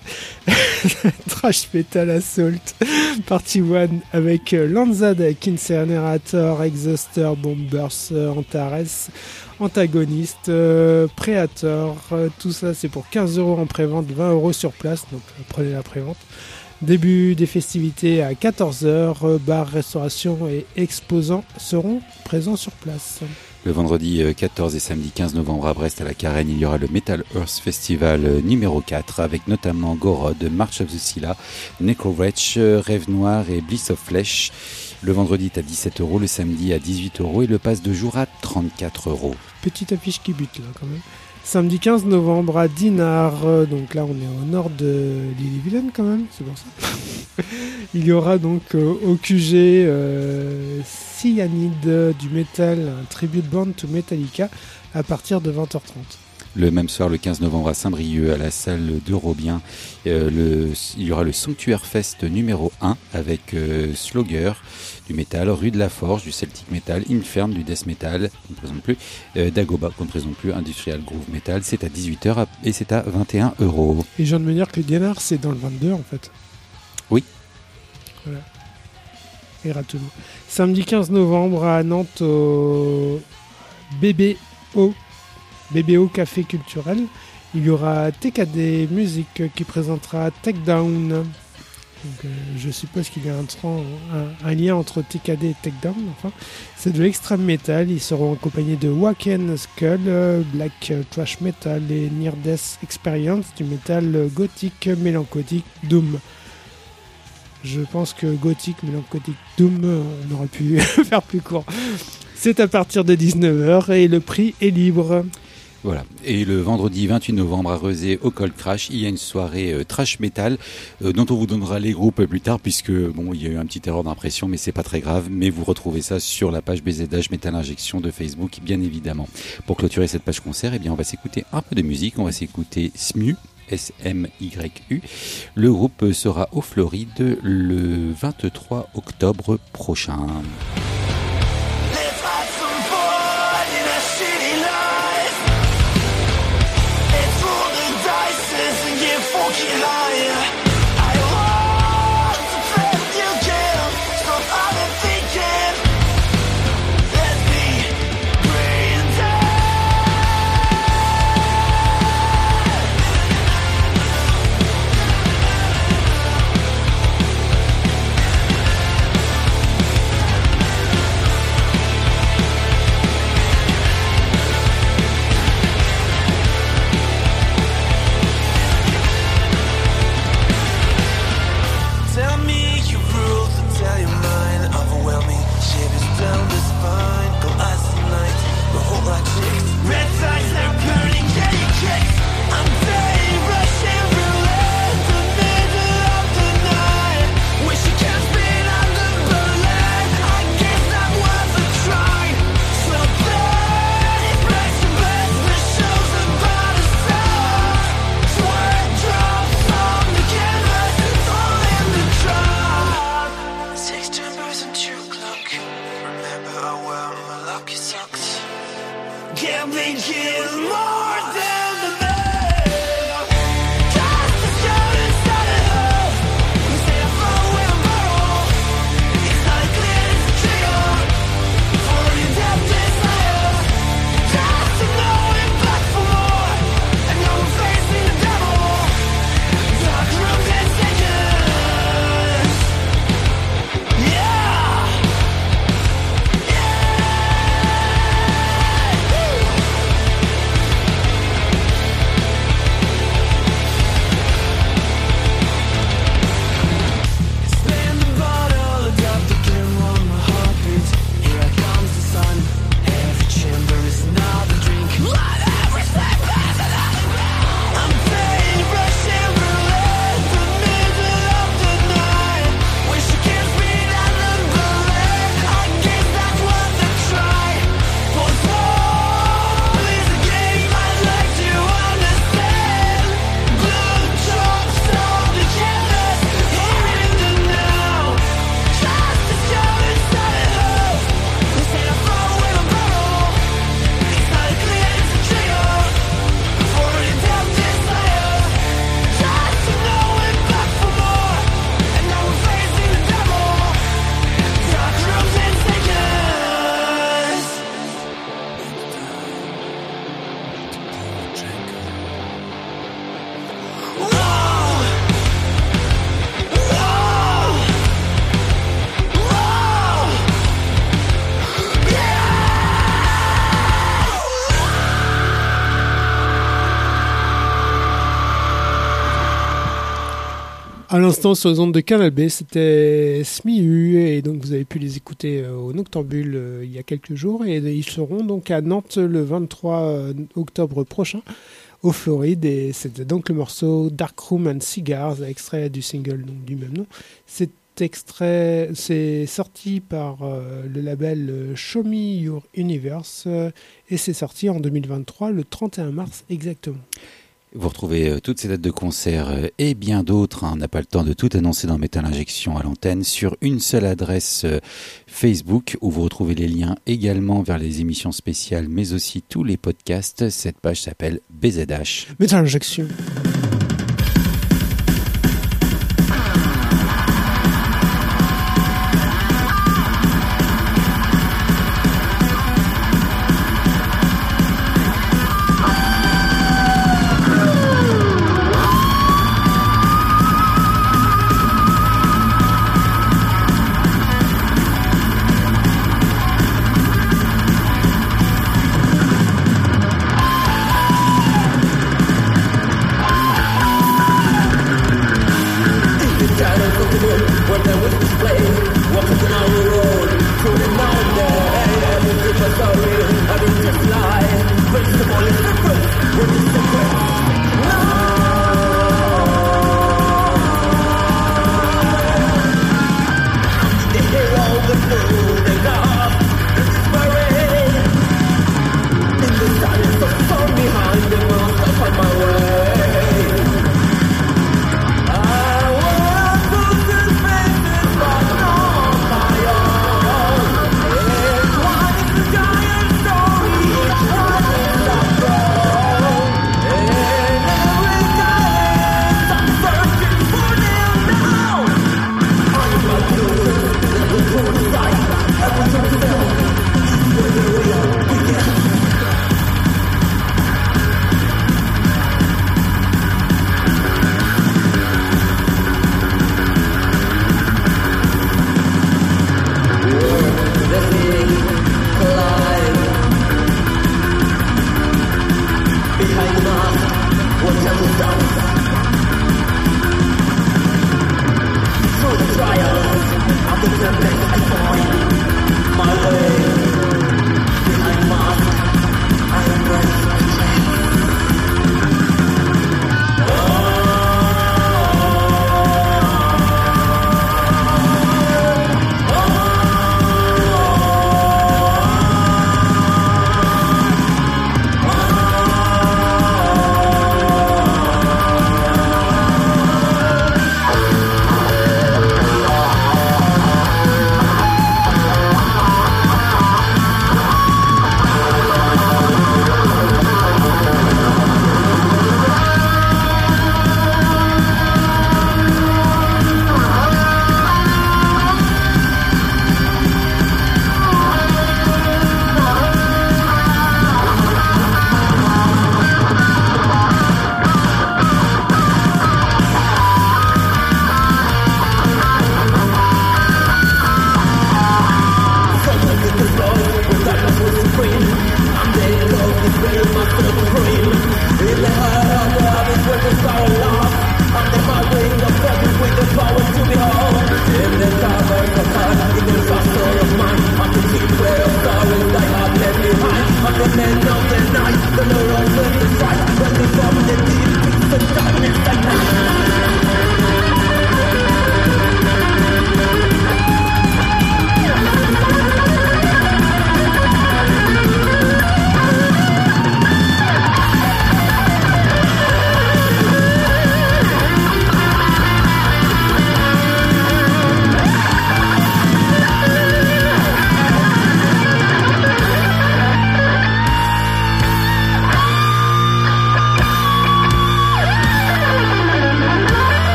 Trash Metal Assault, Partie un avec Lanzad, Incinerator, Exhauster, Bombers, Antares, Antagoniste, euh, Predator. Euh, tout ça, c'est pour quinze euros en pré-vente, vingt euros sur place. Donc, euh, prenez la pré-vente. Début des festivités à quatorze heures. Euh, bar, restauration et exposants seront présents sur place. Le vendredi quatorze et samedi quinze novembre à Brest, à la Carène, il y aura le Metal Earth Festival numéro quatre, avec notamment Gorod, March of the Scylla, Necrowretch, Rêve Noir et Bliss of Flesh. Le vendredi est à dix-sept euros, le samedi à dix-huit euros et le pass de jour à trente-quatre euros. Petite affiche qui bute là quand même. Samedi quinze novembre à Dinard, donc là on est au nord de l'île-et-Vilaine quand même, c'est pour ça. Il y aura donc euh, au Q G euh, Cyanide du métal, un tribute band to Metallica à partir de vingt heures trente. Le même soir, le quinze novembre à Saint-Brieuc, à la salle d'Eurobien, euh, le, il y aura le Sanctuaire Fest numéro un avec euh, Slogger du métal, Rue de la Forge du Celtic Metal, Infern du Death Metal, qu'on ne présente plus, euh, Dagoba, qu'on ne présente plus, Industrial Groove Metal. C'est à dix-huit heures et c'est à vingt et un euros. Et je viens de me dire que Dinard, c'est dans le vingt-deux en fait. Oui. Voilà. Et Rateau. Samedi quinze novembre à Nantes au B B O. B B O Café Culturel, il y aura T K D Music qui présentera Takedown. Donc, euh, je suppose qu'il y a un, un, un lien entre T K D et Takedown. Enfin, c'est de l'extreme metal. Ils seront accompagnés de Wacken Skull, Black Trash Metal et Near Death Experience du metal gothique mélancolique Doom. Je pense que gothique mélancolique Doom, on aurait pu faire plus court. C'est à partir de dix-neuf heures et le prix est libre. Voilà. Et le vendredi vingt-huit novembre à Rezé, au Cold Crash, il y a une soirée euh, trash metal euh, dont on vous donnera les groupes plus tard, puisque bon, il y a eu un petit erreur d'impression, mais c'est pas très grave. Mais vous retrouvez ça sur la page B Z H Metal Injection de Facebook, bien évidemment. Pour clôturer cette page concert, eh bien, on va s'écouter un peu de musique. On va s'écouter S M U. S M Y U. Le groupe sera au Floride le vingt-trois octobre prochain. Can't be killed more than the À l'instant, sur les ondes de Canal B, c'était S M I U, et donc vous avez pu les écouter euh, au Noctambule euh, il y a quelques jours, et ils seront donc à Nantes le vingt-trois octobre prochain, au Floride, et c'était donc le morceau Dark Room and Cigars, extrait du single donc, du même nom. C'est extrait, c'est sorti par euh, le label euh, Show Me Your Universe, euh, et c'est sorti en deux mille vingt-trois, le trente et un mars exactement. Vous retrouvez euh, toutes ces dates de concert euh, et bien d'autres, hein, on n'a pas le temps de tout annoncer dans Metal Injection à l'antenne, sur une seule adresse euh, Facebook, où vous retrouvez les liens également vers les émissions spéciales, mais aussi tous les podcasts. Cette page s'appelle B Z H. Metal Injection. Bye.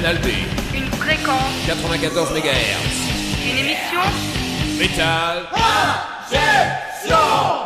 Canal B. Une fréquence. quatre-vingt-quatorze mégahertz. Une émission. Métal. Injection.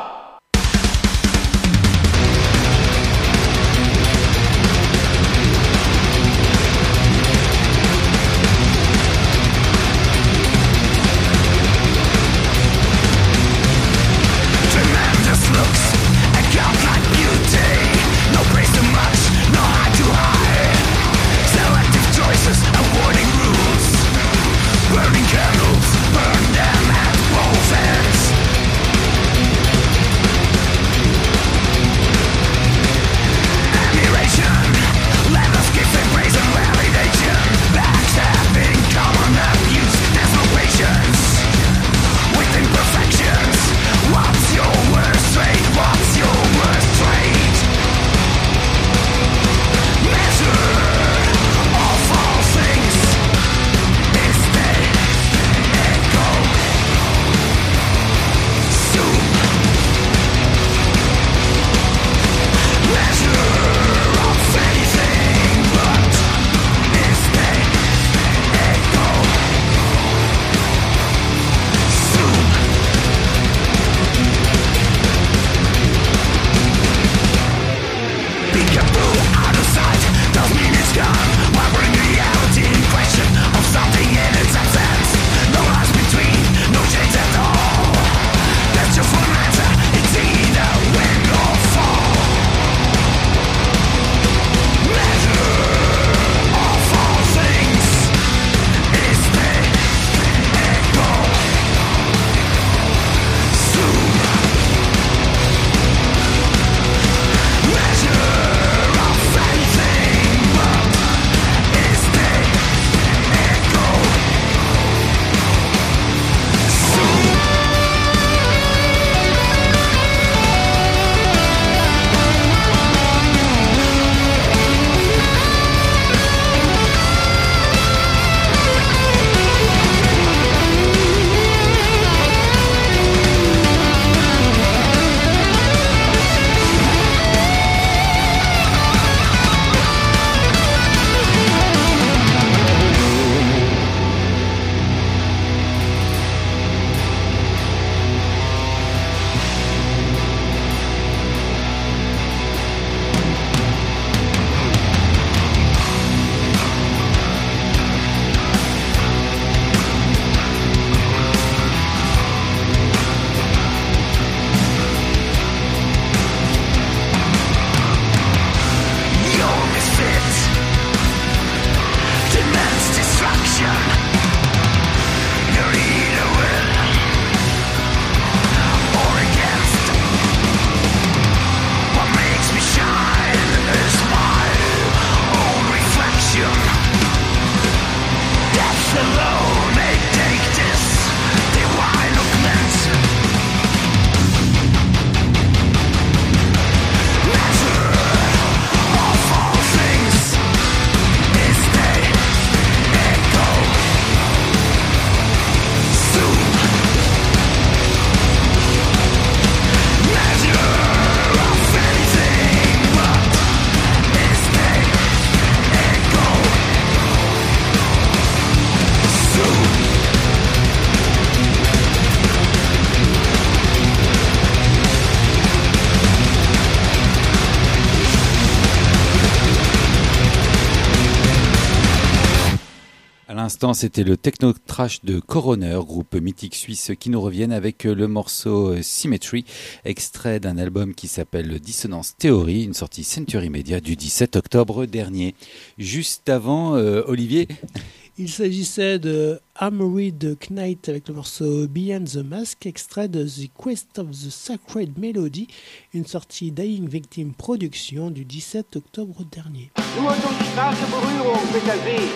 l'instant, c'était le techno-trash de Coroner, groupe mythique suisse qui nous reviennent avec le morceau Symmetry, extrait d'un album qui s'appelle Dissonance Theory, une sortie Century Media du dix-sept octobre dernier. Juste avant, euh, Olivier... Il s'agissait de Armory de Knight avec le morceau Beyond the Mask, extrait de The Quest of the Sacred Melody, une sortie Dying Victim Production du dix-sept octobre dernier. Nur durch starke Berührung mit der See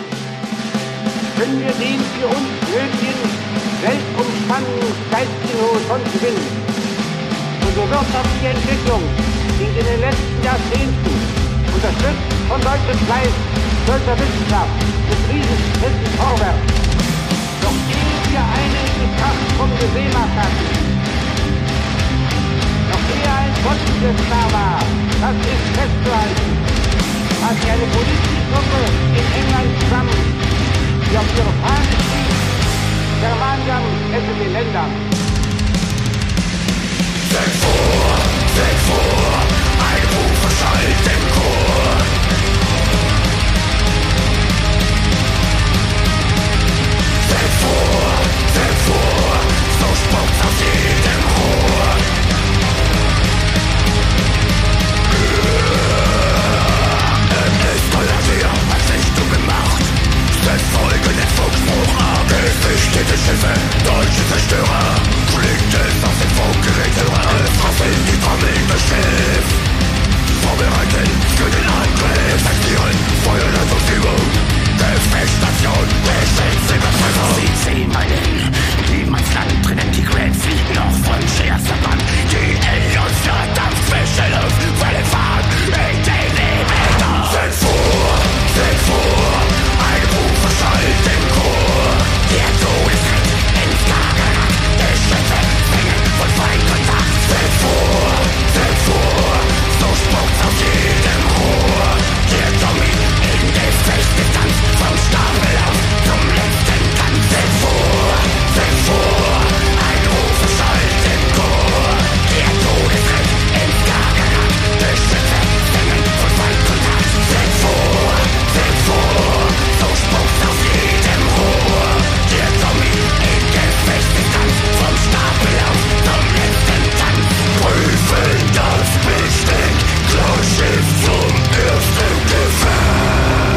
können wir den für uns nötigen weltumspannenden Horizont gewinnen. Unsere wirtschaftliche Entwicklung ging in den letzten Jahrzehnten, unterstützt von deutschem Fleiß, deutscher Wissenschaft, des Riesenschritten vorwärts. Doch ehe wir eine in die Kraft kommende Seemacht hatten, noch eher ein Gottesdienst da war, das ist festzuhalten, hat sie eine politische Truppe in England zusammen, die auf ihre Fahne schrieb, gemeinsam hätten die Länder. Seid vor, seid vor, ein Ruf verschallt im Chor. Seid vor, seid vor, so spuckt's aus jedem Rohr. Es ist euer Tier, hat sich du gemacht. Das folgende Funkspruch, gesichtete Schiffe, deutsche Zerstörer. Fliegt es aus den Funkgeräten raus, drauf in die Trommel beschifft. Vorbereiten für den Angriff, aktivieren, Feuer der Verfügung. Gefechtsstation, Geschichtsüberprüfung. Sie sehen meinen Niemandsland drinnen, die Grand Fleet noch von Scheersverband. Die Illusion dampft frische Luft, Welle fahren in den Nebel. Seid vor, seid vor, ein Ruf verschallt im Chor. Der Todesritt ins Skagerrak, die Schiffe singen von Feindkontakt. Seid vor, seid vor, so spuckt's aus jedem Rohr. Der Tommy in Gefechtsdistanz, vom Stapel auf zum letzten Tanz. Seid vor, seid vor, ein Ruf verschallt im Chor. Der Todesritt ins Skagerrak, die Schiffe singen von Feindkontakt. Seid vor, seid vor, so spuckt's aus jedem Rohr. Der Tommy in Gefechtsdistanz, vom Stapel auf zum letzten Tanz. Prüfen das Besteck, Klarschiff zum ersten Gefecht.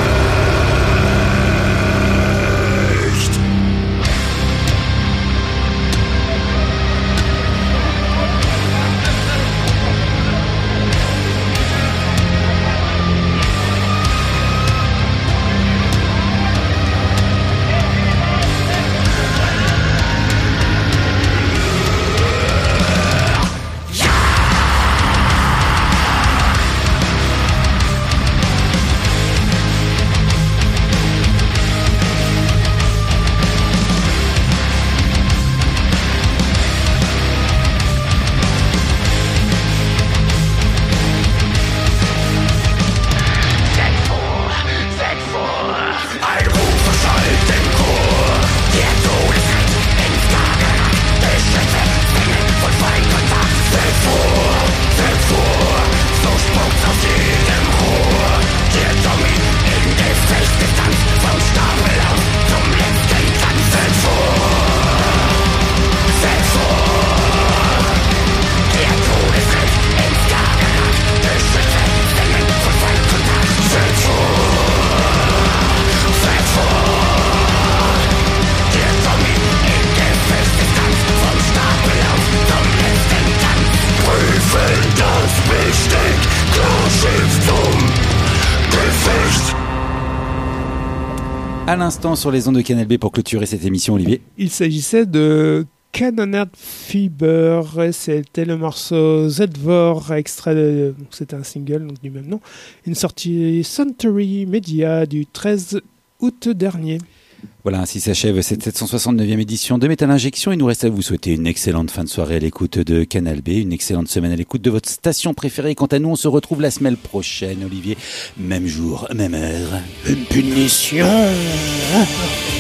À l'instant sur les ondes de Canal B pour clôturer cette émission, Olivier. Il s'agissait de Canonade Fever, et c'était le morceau Zedvor, extrait de, donc c'était un single donc du même nom, une sortie Century Media du treize août dernier. Voilà, ainsi s'achève cette sept cent soixante-neuvième édition de Metal Injection. Il nous reste à vous souhaiter une excellente fin de soirée à l'écoute de Canal B, une excellente semaine à l'écoute de votre station préférée. Quant à nous, on se retrouve la semaine prochaine, Olivier. Même jour, même heure. Une punition.